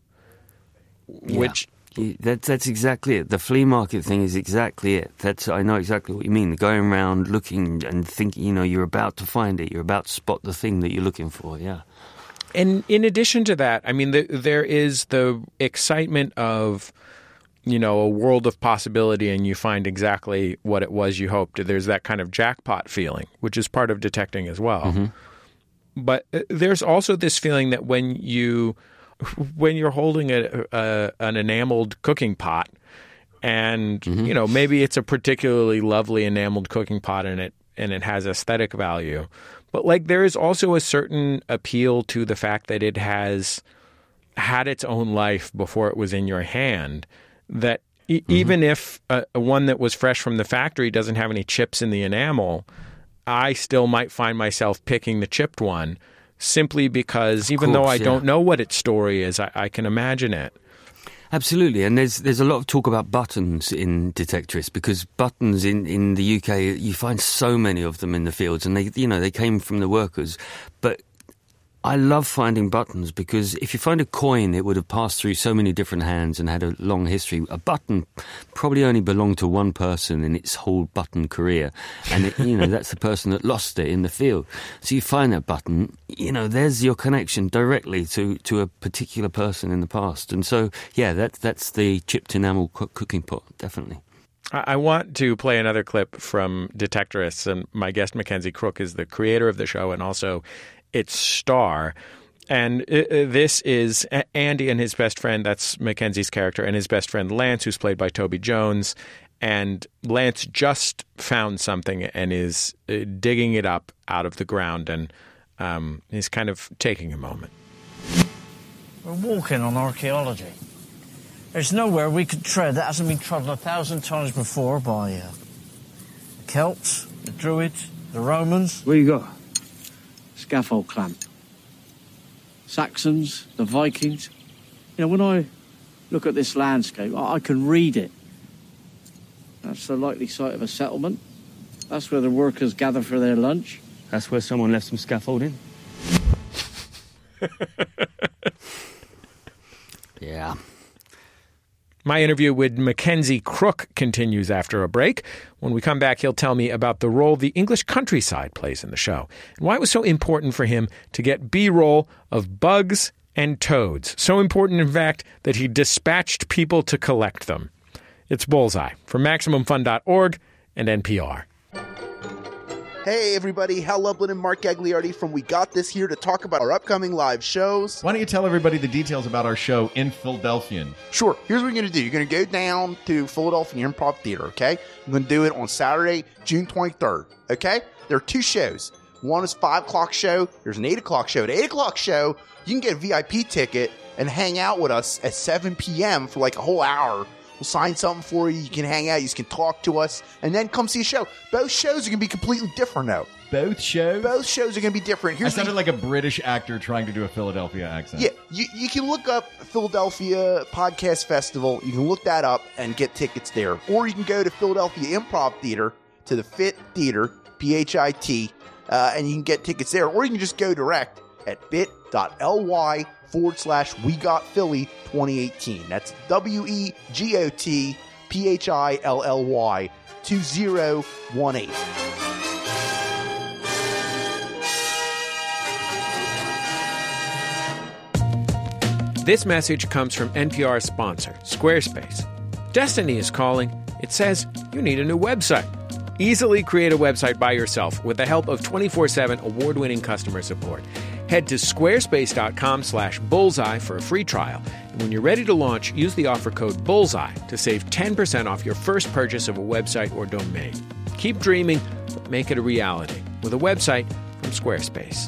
S2: which.
S3: That's exactly it. The flea market thing is exactly it. I know exactly what you mean. Going around looking and thinking, you're about to find it. You're about to spot the thing that you're looking for, yeah.
S2: And in addition to that, I mean, there is the excitement of, a world of possibility, and you find exactly what it was you hoped. There's that kind of jackpot feeling, which is part of detecting as well.
S3: Mm-hmm.
S2: But there's also this feeling that when you're holding an enameled cooking pot, and maybe it's a particularly lovely enameled cooking pot, and it has aesthetic value, but like there is also a certain appeal to the fact that it has had its own life before it was in your hand. That even if one that was fresh from the factory doesn't have any chips in the enamel, I still might find myself picking the chipped one. Simply because even though I don't know what its story is, I can imagine it.
S3: Absolutely, and there's a lot of talk about buttons in Detectorists, because buttons in the UK, you find so many of them in the fields, and they came from the workers. But I love finding buttons, because if you find a coin, it would have passed through so many different hands and had a long history. A button probably only belonged to one person in its whole button career, and that's the person that lost it in the field. So you find that button, there's your connection directly to a particular person in the past. And so, that's the chipped enamel cooking pot, definitely.
S2: I want to play another clip from Detectorists, and my guest Mackenzie Crook is the creator of the show and also its star. And this is Andy and his best friend, that's Mackenzie's character, and his best friend Lance, who's played by Toby Jones. And Lance just found something and is digging it up out of the ground, and he's kind of taking a moment.
S16: We're walking on archaeology. There's nowhere we could tread that hasn't been trodden 1,000 times before by the Celts, the Druids, the Romans.
S17: Where you got?
S16: Scaffold clamp. Saxons, the Vikings. When I look at this landscape, I can read it. That's the likely site of a settlement. That's where the workers gather for their lunch.
S17: That's where someone left some scaffolding.
S3: Yeah.
S2: My interview with Mackenzie Crook continues after a break. When we come back, he'll tell me about the role the English countryside plays in the show and why it was so important for him to get B-roll of bugs and toads. So important, in fact, that he dispatched people to collect them. It's Bullseye from MaximumFun.org and NPR.
S11: Hey everybody, Hal Lublin and Mark Gagliardi from We Got This here to talk about our upcoming live shows.
S18: Why don't you tell everybody the details about our show in Philadelphia?
S11: Sure. Here's what you're going to do. You're going to go down to Philadelphia Improv Theater, okay? You're going to do it on Saturday, June 23rd, okay? There are two shows. One is 5 o'clock show. There's an 8 o'clock show. The 8 o'clock show, you can get a VIP ticket and hang out with us at 7 p.m. for like a whole hour. We'll sign something for you. You can hang out. You can talk to us. And then come see a show. Both shows are going to be completely different, though.
S18: Both shows?
S11: Both shows are going to be different.
S18: I sounded like a British actor trying to do a Philadelphia accent.
S11: Yeah, you can look up Philadelphia Podcast Festival. You can look that up and get tickets there. Or you can go to Philadelphia Improv Theater, to the FIT Theater, PHIT, and you can get tickets there. Or you can just go direct at bit.ly/WeGotPhilly 2018. That's WeGotPhilly 2018.
S2: This message comes from NPR's sponsor, Squarespace. Destiny is calling. It says you need a new website. Easily create a website by yourself with the help of 24/7 award-winning customer support. Head to squarespace.com/bullseye for a free trial. And when you're ready to launch, use the offer code BULLSEYE to save 10% off your first purchase of a website or domain. Keep dreaming, but make it a reality with a website from Squarespace.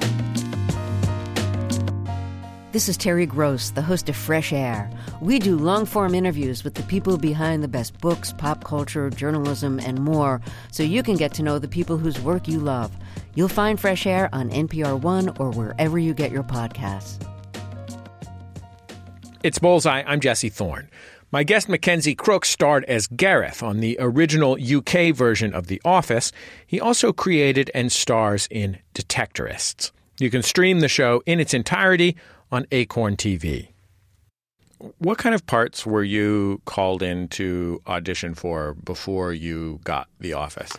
S19: This is Terry Gross, the host of Fresh Air. We do long-form interviews with the people behind the best books, pop culture, journalism, and more, so you can get to know the people whose work you love. You'll find Fresh Air on NPR One or wherever you get your podcasts.
S2: It's Bullseye. I'm Jesse Thorne. My guest Mackenzie Crooks starred as Gareth on the original UK version of The Office. He also created and stars in Detectorists. You can stream the show in its entirety on Acorn TV. What kind of parts were you called in to audition for before you got The Office?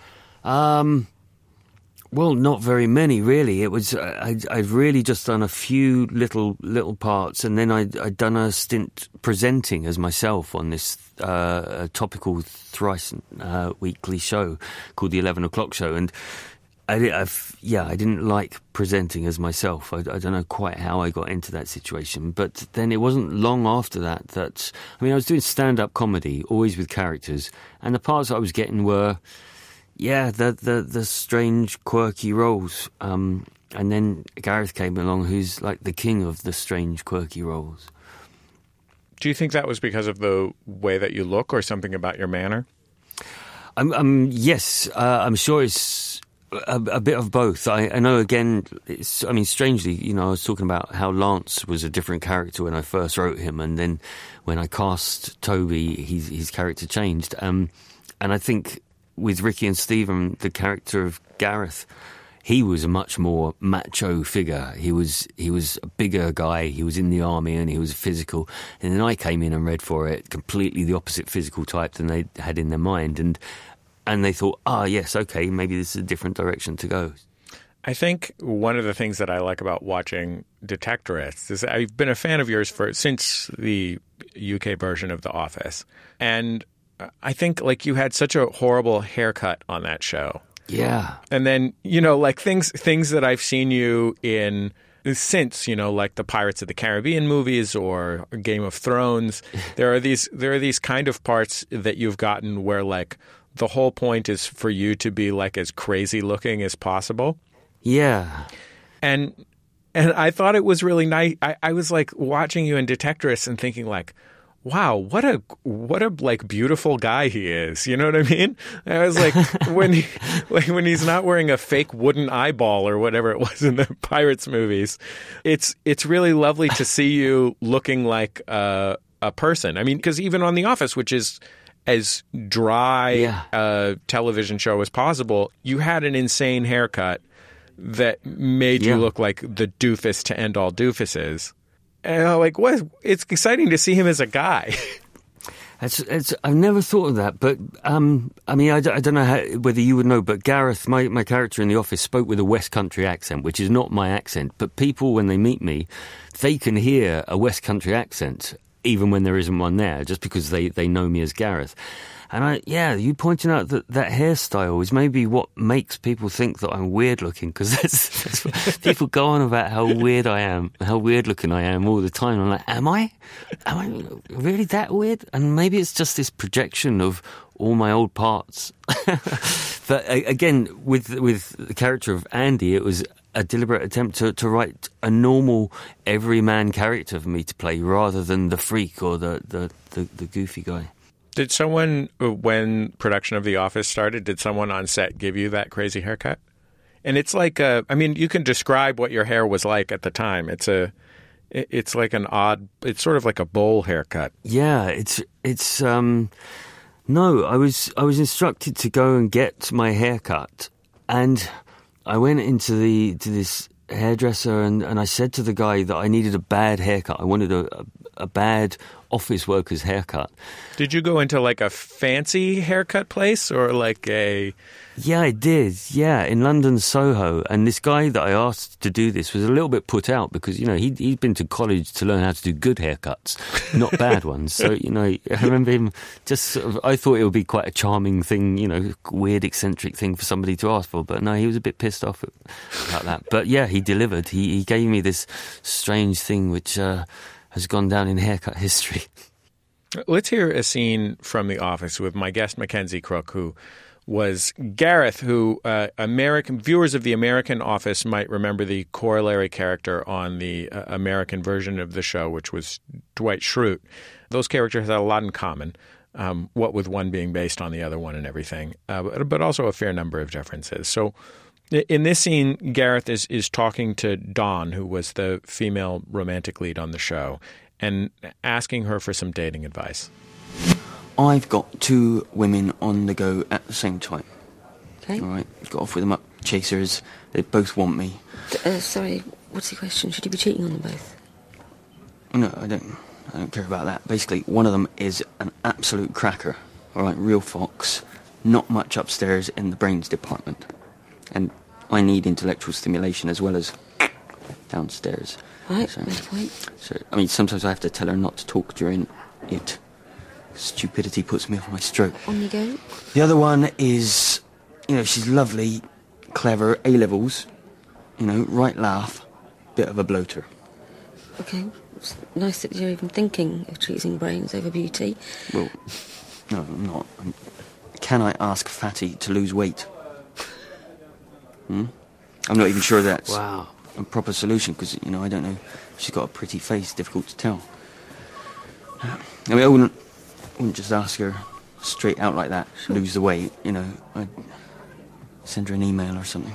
S3: Well, not very many, really. It was I'd really just done a few little parts, and then I'd done a stint presenting as myself on this topical thrice weekly show called The 11 O'Clock Show, and I didn't like presenting as myself. I don't know quite how I got into that situation. But then it wasn't long after that I was doing stand-up comedy, always with characters, and the parts I was getting were, the strange, quirky roles. And then Gareth came along, who's like the king of the strange, quirky roles.
S2: Do you think that was because of the way that you look or something about your manner?
S3: Yes, I'm sure it's a bit of both. I know, again, strangely, I was talking about how Lance was a different character when I first wrote him, and then when I cast Toby, his character changed. And I think with Ricky and Stephen, the character of Gareth, he was a much more macho figure. He was a bigger guy. He was in the army and he was physical. And then I came in and read for it, completely the opposite physical type than they had in their mind. And they thought, yes, okay, maybe this is a different direction to go.
S2: I think one of the things that I like about watching Detectorists is I've been a fan of yours since the UK version of The Office. And I think, you had such a horrible haircut on that show.
S3: Yeah.
S2: And then, things that I've seen you in since, like the Pirates of the Caribbean movies or Game of Thrones, there are these kind of parts that you've gotten where, the whole point is for you to be as crazy looking as possible.
S3: Yeah.
S2: And I thought it was really nice. I was watching you in Detectorists and thinking wow, what a beautiful guy he is. You know what I mean? I was when he's not wearing a fake wooden eyeball or whatever it was in the Pirates movies, it's really lovely to see you looking like a person. I mean, because even on The Office, which is as dry a television show as possible, you had an insane haircut that made you look like the doofus to end all doofuses. And it's exciting to see him as a guy.
S3: I've never thought of that, but I don't know whether you would know, but Gareth, my character in The Office, spoke with a West Country accent, which is not my accent. But people, when they meet me, they can hear a West Country accent, even when there isn't one there, just because they know me as Gareth. And you pointing out that hairstyle is maybe what makes people think that I'm weird looking, because that's people go on about how weird I am, how weird looking I am all the time. I'm like, am I really that weird? And maybe it's just this projection of all my old parts. But again, with the character of Andy, it was a deliberate attempt to write a normal, everyman character for me to play, rather than the freak or the goofy guy.
S2: Did someone, when production of The Office started, did someone on set give you that crazy haircut? And it's you can describe what your hair was like at the time. It's like an odd, it's sort of like a bowl haircut.
S3: Yeah, it's no, I was instructed to go and get my hair cut, and I went into this hairdresser, and I said to the guy that I needed a bad haircut. I wanted a bad office worker's haircut.
S2: Did you go into like a fancy haircut place or like a...
S3: Yeah, I did. Yeah, in London, Soho. And this guy that I asked to do this was a little bit put out because, you know, he'd been to college to learn how to do good haircuts, not bad ones. So, you know, I remember him just sort of, I thought it would be quite a charming thing, you know, weird, eccentric thing for somebody to ask for. But no, he was a bit pissed off about that. But yeah, he delivered. He gave me this strange thing which has gone down in haircut history.
S2: Let's hear a scene from The Office with my guest, Mackenzie Crook, who was Gareth, who American viewers of the American Office might remember the corollary character on the American version of the show, which was Dwight Schrute. Those characters had a lot in common, what with one being based on the other one and everything, but also a fair number of differences. So in this scene, Gareth is talking to Dawn, who was the female romantic lead on the show, and asking her for some dating advice.
S3: I've got 2 women on the go at the same time.
S20: Okay.
S3: All right, got off with them up. Chasers, they both want me.
S20: Sorry, what's the question? Should you be cheating on them both?
S3: No, I don't care about that. Basically, one of them is an absolute cracker. All right, real fox. Not much upstairs in the brains department. And I need intellectual stimulation as well as downstairs.
S20: Right,
S3: so,
S20: make a point.
S3: So, I mean, sometimes I have to tell her not to talk during it. Stupidity puts me off my stroke.
S20: On you go.
S3: The other one is, you know, she's lovely, clever, A-levels, you know, right laugh, bit of a bloater.
S20: Okay, it's nice that you're even thinking of choosing brains over beauty.
S3: Well, no, I'm not. Can I ask Fatty to lose weight? I'm not even sure that's a proper solution because, you know, I don't know. She's got a pretty face, difficult to tell. I mean, I wouldn't just ask her straight out like that, lose the weight, you know. I'd send her an email or something.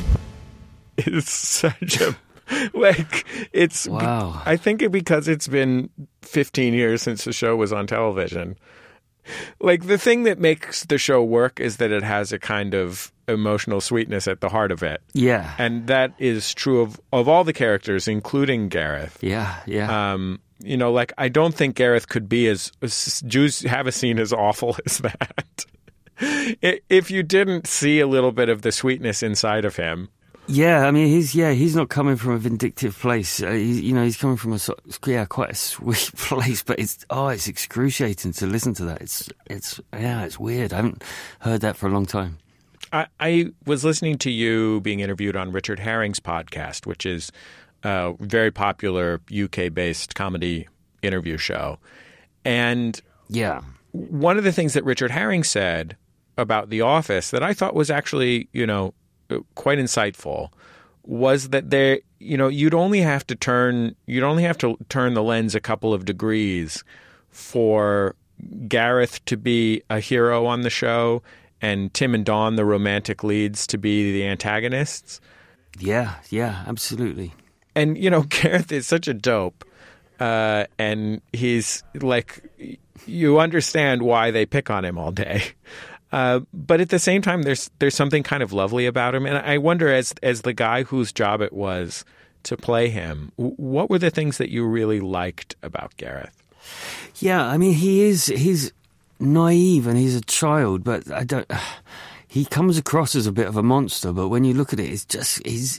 S2: It's such a... Like, it's...
S3: Wow.
S2: I think because it's been 15 years since the show was on television. Like, the thing that makes the show work is that it has a kind of emotional sweetness at the heart of it.
S3: Yeah.
S2: And that is true of all the characters, including Gareth.
S3: Yeah.
S2: You know, like, I don't think Gareth could be as Jews have a scene as awful as that. If you didn't see a little bit of the sweetness inside of him.
S3: Yeah, I mean, he's not coming from a vindictive place. He's coming from quite a sweet place. But it's excruciating to listen to that. It's weird. I haven't heard that for a long time.
S2: I was listening to you being interviewed on Richard Herring's podcast, which is a very popular UK-based comedy interview show. And
S3: yeah,
S2: one of the things that Richard Herring said about The Office that I thought was actually, you know, quite insightful was that you'd only have to turn the lens a couple of degrees for Gareth to be a hero on the show and Tim and Dawn, the romantic leads, to be the antagonists.
S3: Yeah, absolutely.
S2: And, you know, Gareth is such a dope. And he's like, you understand why they pick on him all day. But at the same time, there's something kind of lovely about him. And I wonder, as the guy whose job it was to play him, what were the things that you really liked about Gareth?
S3: Yeah, I mean, he's naive and he's a child, but he comes across as a bit of a monster. But when you look at it, it's just he's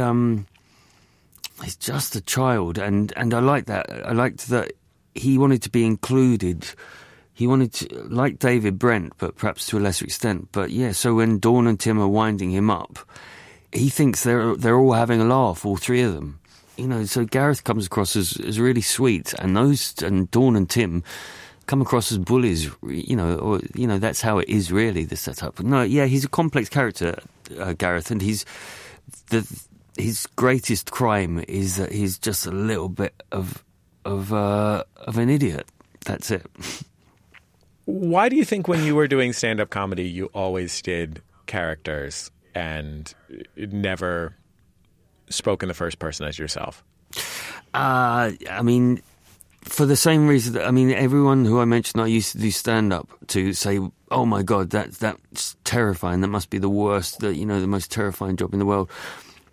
S3: just a child, and I like that. I liked that he wanted to be included. He wanted to, like David Brent, but perhaps to a lesser extent. But yeah, so when Dawn and Tim are winding him up, he thinks they're all having a laugh, all 3 of them. You know, so Gareth comes across as really sweet, and Dawn and Tim come across as bullies. You know, that's how it is really, the setup. But no, yeah, he's a complex character, Gareth, and his greatest crime is that he's just a little bit of an idiot. That's it.
S2: Why do you think when you were doing stand-up comedy, you always did characters and never spoke in the first person as yourself?
S3: I mean, for the same reason that, I mean, everyone who I mentioned I used to do stand-up to say, oh my God, that's terrifying. That must be the worst, the most terrifying job in the world.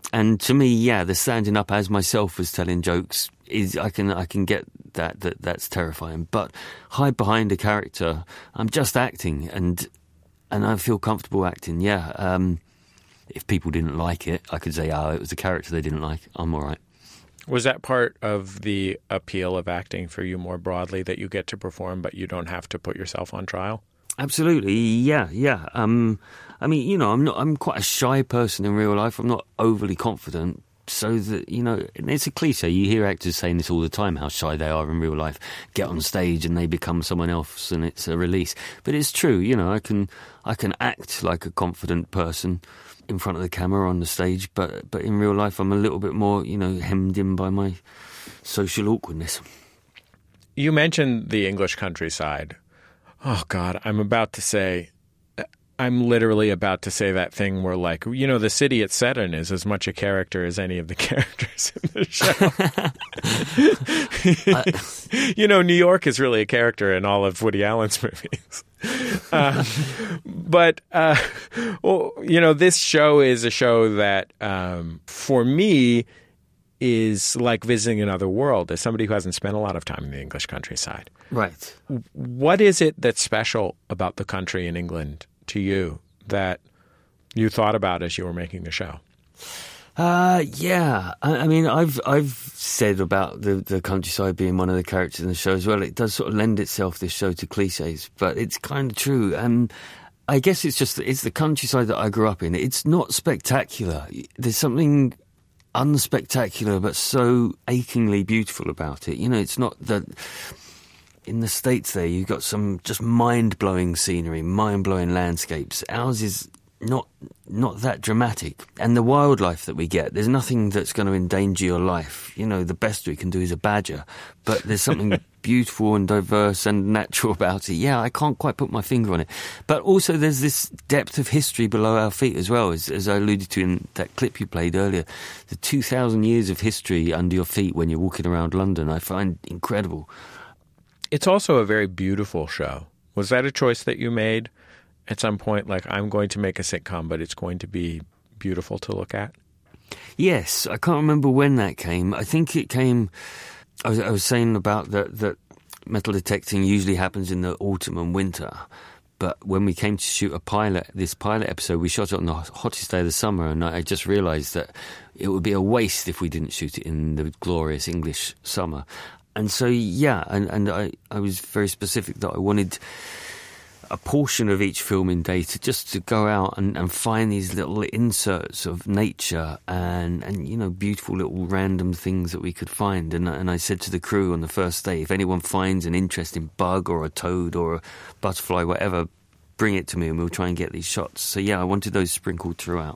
S3: And to me, yeah, the standing up as myself as telling jokes is I can get that's terrifying. But hide behind a character. I'm just acting, and I feel comfortable acting. Yeah. If people didn't like it, I could say, "Oh, it was a character they didn't like." I'm all right.
S2: Was that part of the appeal of acting for you more broadly, that you get to perform, but you don't have to put yourself on trial?
S3: Absolutely, yeah. I mean, you know, I'm quite a shy person in real life. I'm not overly confident, so that, you know, it's a cliche. You hear actors saying this all the time, how shy they are in real life. Get on stage and they become someone else, and it's a release. But it's true, you know. I can act like a confident person in front of the camera on the stage, but in real life, I'm a little bit more, you know, hemmed in by my social awkwardness.
S2: You mentioned the English countryside. Oh, God, I'm literally about to say that thing where, like, you know, the city it's set in is as much a character as any of the characters in the show. You know, New York is really a character in all of Woody Allen's movies. But you know, this show is a show that, for me, is like visiting another world as somebody who hasn't spent a lot of time in the English countryside.
S3: Right.
S2: What is it that's special about the country in England to you that you thought about as you were making the show?
S3: Yeah. I mean, I've said about the countryside being one of the characters in the show as well. It does sort of lend itself, this show, to cliches, but it's kind of true. I guess it's the countryside that I grew up in. It's not spectacular. There's something unspectacular but so achingly beautiful about it. You know, it's not that in the States there you've got some just mind-blowing scenery, mind-blowing landscapes. Ours is not that dramatic. And the wildlife that we get, there's nothing that's going to endanger your life. You know, the best we can do is a badger, but there's something beautiful and diverse and natural about it. Yeah, I can't quite put my finger on it. But also there's this depth of history below our feet as well, as I alluded to in that clip you played earlier. The 2,000 years of history under your feet when you're walking around London, I find incredible.
S2: It's also a very beautiful show. Was that a choice that you made at some point? Like, I'm going to make a sitcom, but it's going to be beautiful to look at?
S3: Yes, I can't remember when that came. I think it came... I was saying about that metal detecting usually happens in the autumn and winter, but when we came to shoot this pilot episode, we shot it on the hottest day of the summer, and I just realised that it would be a waste if we didn't shoot it in the glorious English summer. And so, yeah, and I was very specific that I wanted a portion of each filming day to go out and find these little inserts of nature and you know, beautiful little random things that we could find. And I said to the crew on the first day, if anyone finds an interesting bug or a toad or a butterfly, whatever, bring it to me and we'll try and get these shots. So yeah, I wanted those sprinkled throughout.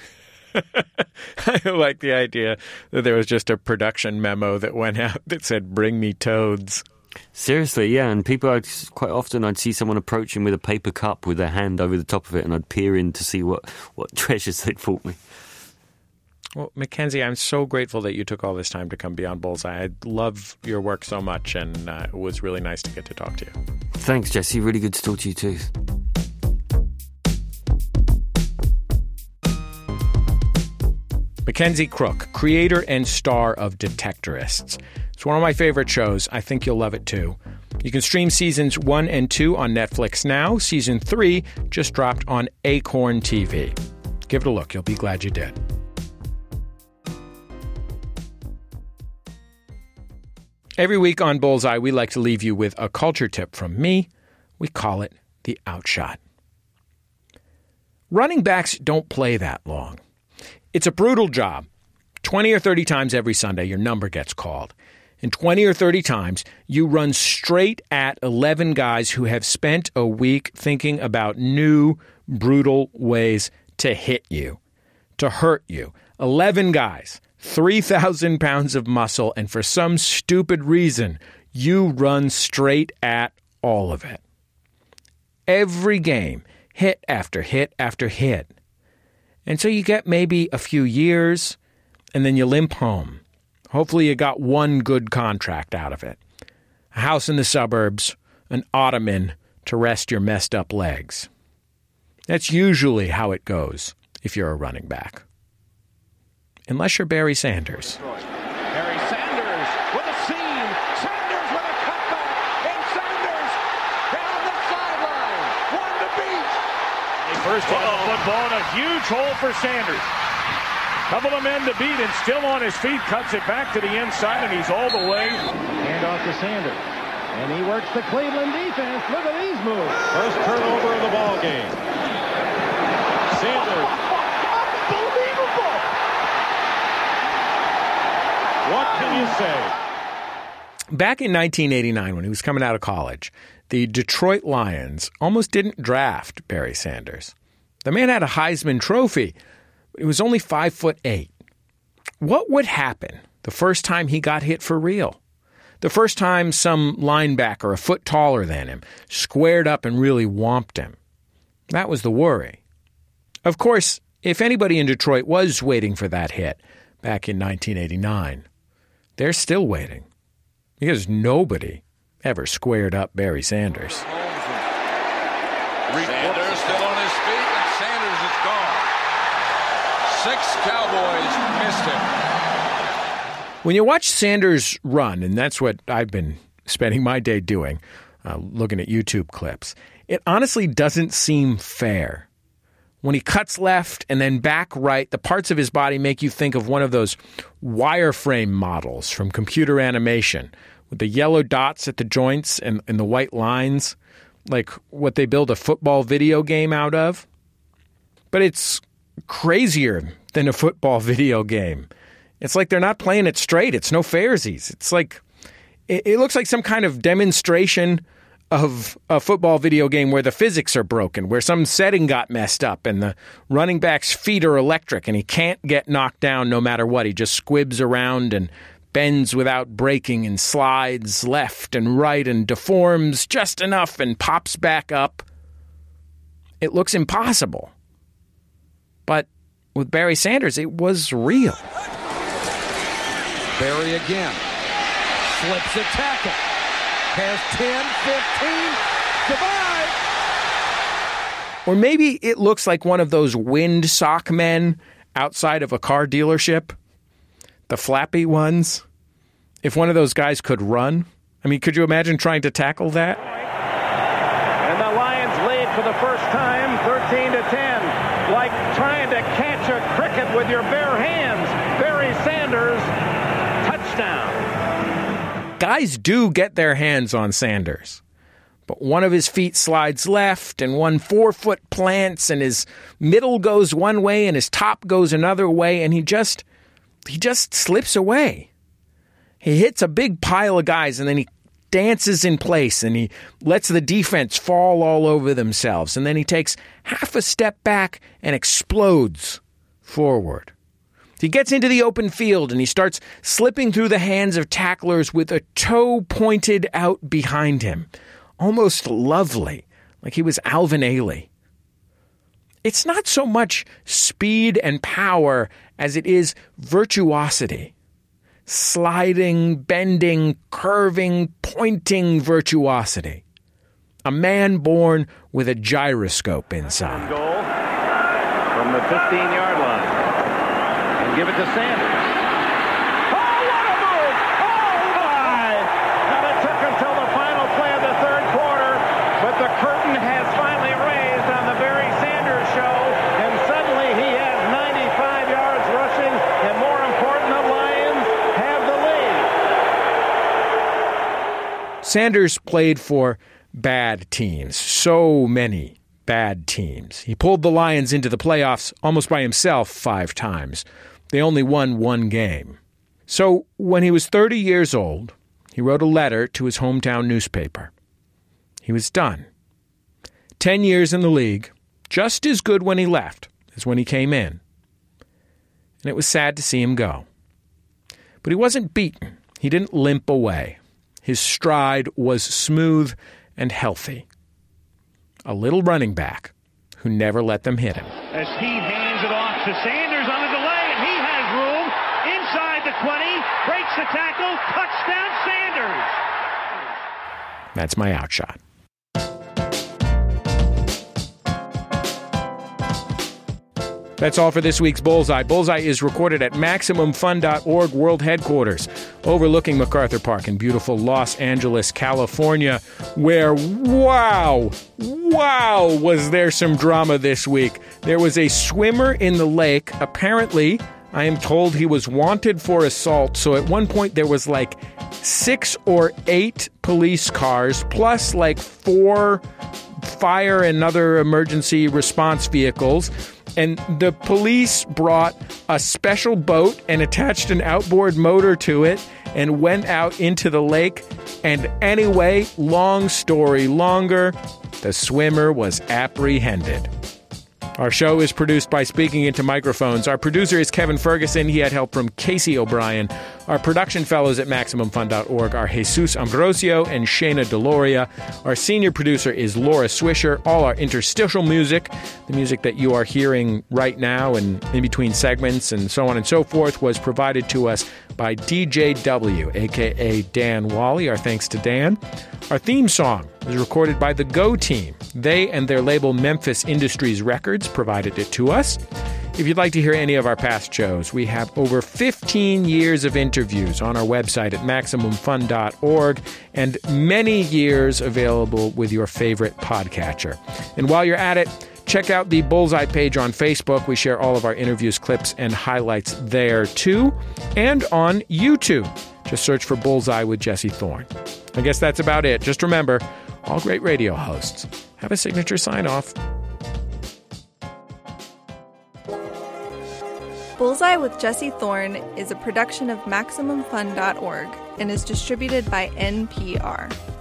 S2: I like the idea that there was just a production memo that went out that said, "Bring me toads."
S3: Seriously, yeah, and quite often I'd see someone approaching with a paper cup with their hand over the top of it, and I'd peer in to see what treasures they'd brought me.
S2: Well, Mackenzie, I'm so grateful that you took all this time to come Beyond Bullseye. I love your work so much, and it was really nice to get to talk to you.
S3: Thanks, Jesse. Really good to talk to you too.
S2: Mackenzie Crook, creator and star of Detectorists. It's one of my favorite shows. I think you'll love it too. You can stream seasons 1 and 2 on Netflix now. Season 3 just dropped on Acorn TV. Give it a look. You'll be glad you did. Every week on Bullseye, we like to leave you with a culture tip from me. We call it the outshot. Running backs don't play that long. It's a brutal job. 20 or 30 times every Sunday, your number gets called. And 20 or 30 times, you run straight at 11 guys who have spent a week thinking about new, brutal ways to hit you, to hurt you. 11 guys, 3,000 pounds of muscle, and for some stupid reason, you run straight at all of it. Every game, hit after hit after hit. And so you get maybe a few years, and then you limp home. Hopefully you got one good contract out of it. A house in the suburbs, an ottoman to rest your messed up legs. That's usually how it goes if you're a running back. unless you're Barry Sanders.
S21: Barry Sanders with a seam. Sanders with a cutback. And Sanders down the sideline. One to beat.
S22: First hit of the football and a huge hole for Sanders. Couple of men to beat and still on his feet. Cuts it back to the inside and he's all the way.
S21: Hand off to Sanders. And he works the Cleveland defense. Look at these moves. First turnover of the ball game. Sanders. Unbelievable. What can you say?
S2: Back in 1989, when he was coming out of college, the Detroit Lions almost didn't draft Barry Sanders. The man had a Heisman Trophy, but he was only 5'8". What would happen the first time he got hit for real? The first time some linebacker a foot taller than him squared up and really whomped him? That was the worry. Of course, if anybody in Detroit was waiting for that hit back in 1989, they're still waiting, because nobody ever squared up Barry Sanders.
S21: Sanders still on his feet, and Sanders is gone. 6 Cowboys missed him.
S2: When you watch Sanders run, and that's what I've been spending my day doing, looking at YouTube clips, it honestly doesn't seem fair. When he cuts left and then back right, the parts of his body make you think of one of those wireframe models from computer animation with the yellow dots at the joints and the white lines, like what they build a football video game out of. But it's crazier than a football video game. It's like they're not playing it straight. It's no fairsies. It's like it looks like some kind of demonstration of a football video game where the physics are broken, where some setting got messed up and the running back's feet are electric and he can't get knocked down no matter what. He just squibs around and bends without breaking and slides left and right and deforms just enough and pops back up. It looks impossible. But with Barry Sanders, it was real.
S21: Barry again. Flips a tackle. Has 10, 15. Goodbye.
S2: Or maybe it looks like one of those wind sock men outside of a car dealership. The flappy ones. If one of those guys could run. I mean, could you imagine trying to tackle that?
S21: And the Lions lead for the first time, 13-10. Like trying to catch a cricket with your bare hands. Barry Sanders, touchdown.
S2: Guys do get their hands on Sanders. But one of his feet slides left and one forefoot plants and his middle goes one way and his top goes another way and he just slips away. He hits a big pile of guys and then he dances in place and he lets the defense fall all over themselves. And then he takes half a step back and explodes forward. He gets into the open field and he starts slipping through the hands of tacklers with a toe pointed out behind him. Almost lovely, like he was Alvin Ailey. It's not so much speed and power as it is virtuosity. Sliding, bending, curving, pointing virtuosity. A man born with a gyroscope inside.
S21: Goal from the 15-yard line. And give it to Sanders. Oh, what a move! Oh, my! And it took until the final play of the third quarter, but the curtain has finally raised on the Barry Sanders show, and suddenly he has 95 yards rushing, and more important, the Lions have the lead.
S2: Sanders played for bad teams, so many bad teams. He pulled the Lions into the playoffs almost by himself 5 times. They only won 1 game. So when he was 30 years old, he wrote a letter to his hometown newspaper. He was done. 10 years in the league, just as good when he left as when he came in. And it was sad to see him go. But he wasn't beaten. He didn't limp away. His stride was smooth and healthy. A little running back who never let them hit him.
S22: As he hands it off to Sanders on the delay, and he has room inside the 20, breaks the tackle, touchdown Sanders.
S2: That's my outshot. That's all for this week's Bullseye. Bullseye is recorded at MaximumFun.org World Headquarters, overlooking MacArthur Park in beautiful Los Angeles, California, where, wow, was there some drama this week. There was a swimmer in the lake. Apparently, I am told he was wanted for assault, so at one point there was like 6 or 8 police cars, plus like 4 fire and other emergency response vehicles. And the police brought a special boat and attached an outboard motor to it and went out into the lake. And anyway, long story longer, the swimmer was apprehended. Our show is produced by Speaking Into Microphones. Our producer is Kevin Ferguson. He had help from Casey O'Brien. Our production fellows at MaximumFun.org are Jesus Ambrosio and Shayna Deloria. Our senior producer is Laura Swisher. All our interstitial music, the music that you are hearing right now and in between segments and so on and so forth, was provided to us by DJW, a.k.a. Dan Wally. Our thanks to Dan. Our theme song was recorded by the Go Team. They and their label Memphis Industries Records provided it to us. If you'd like to hear any of our past shows, we have over 15 years of interviews on our website at MaximumFun.org and many years available with your favorite podcatcher. And while you're at it, check out the Bullseye page on Facebook. We share all of our interviews, clips, and highlights there too. And on YouTube. Just search for Bullseye with Jesse Thorne. I guess that's about it. Just remember, all great radio hosts have a signature sign-off.
S1: Bullseye with Jesse Thorne is a production of MaximumFun.org and is distributed by NPR.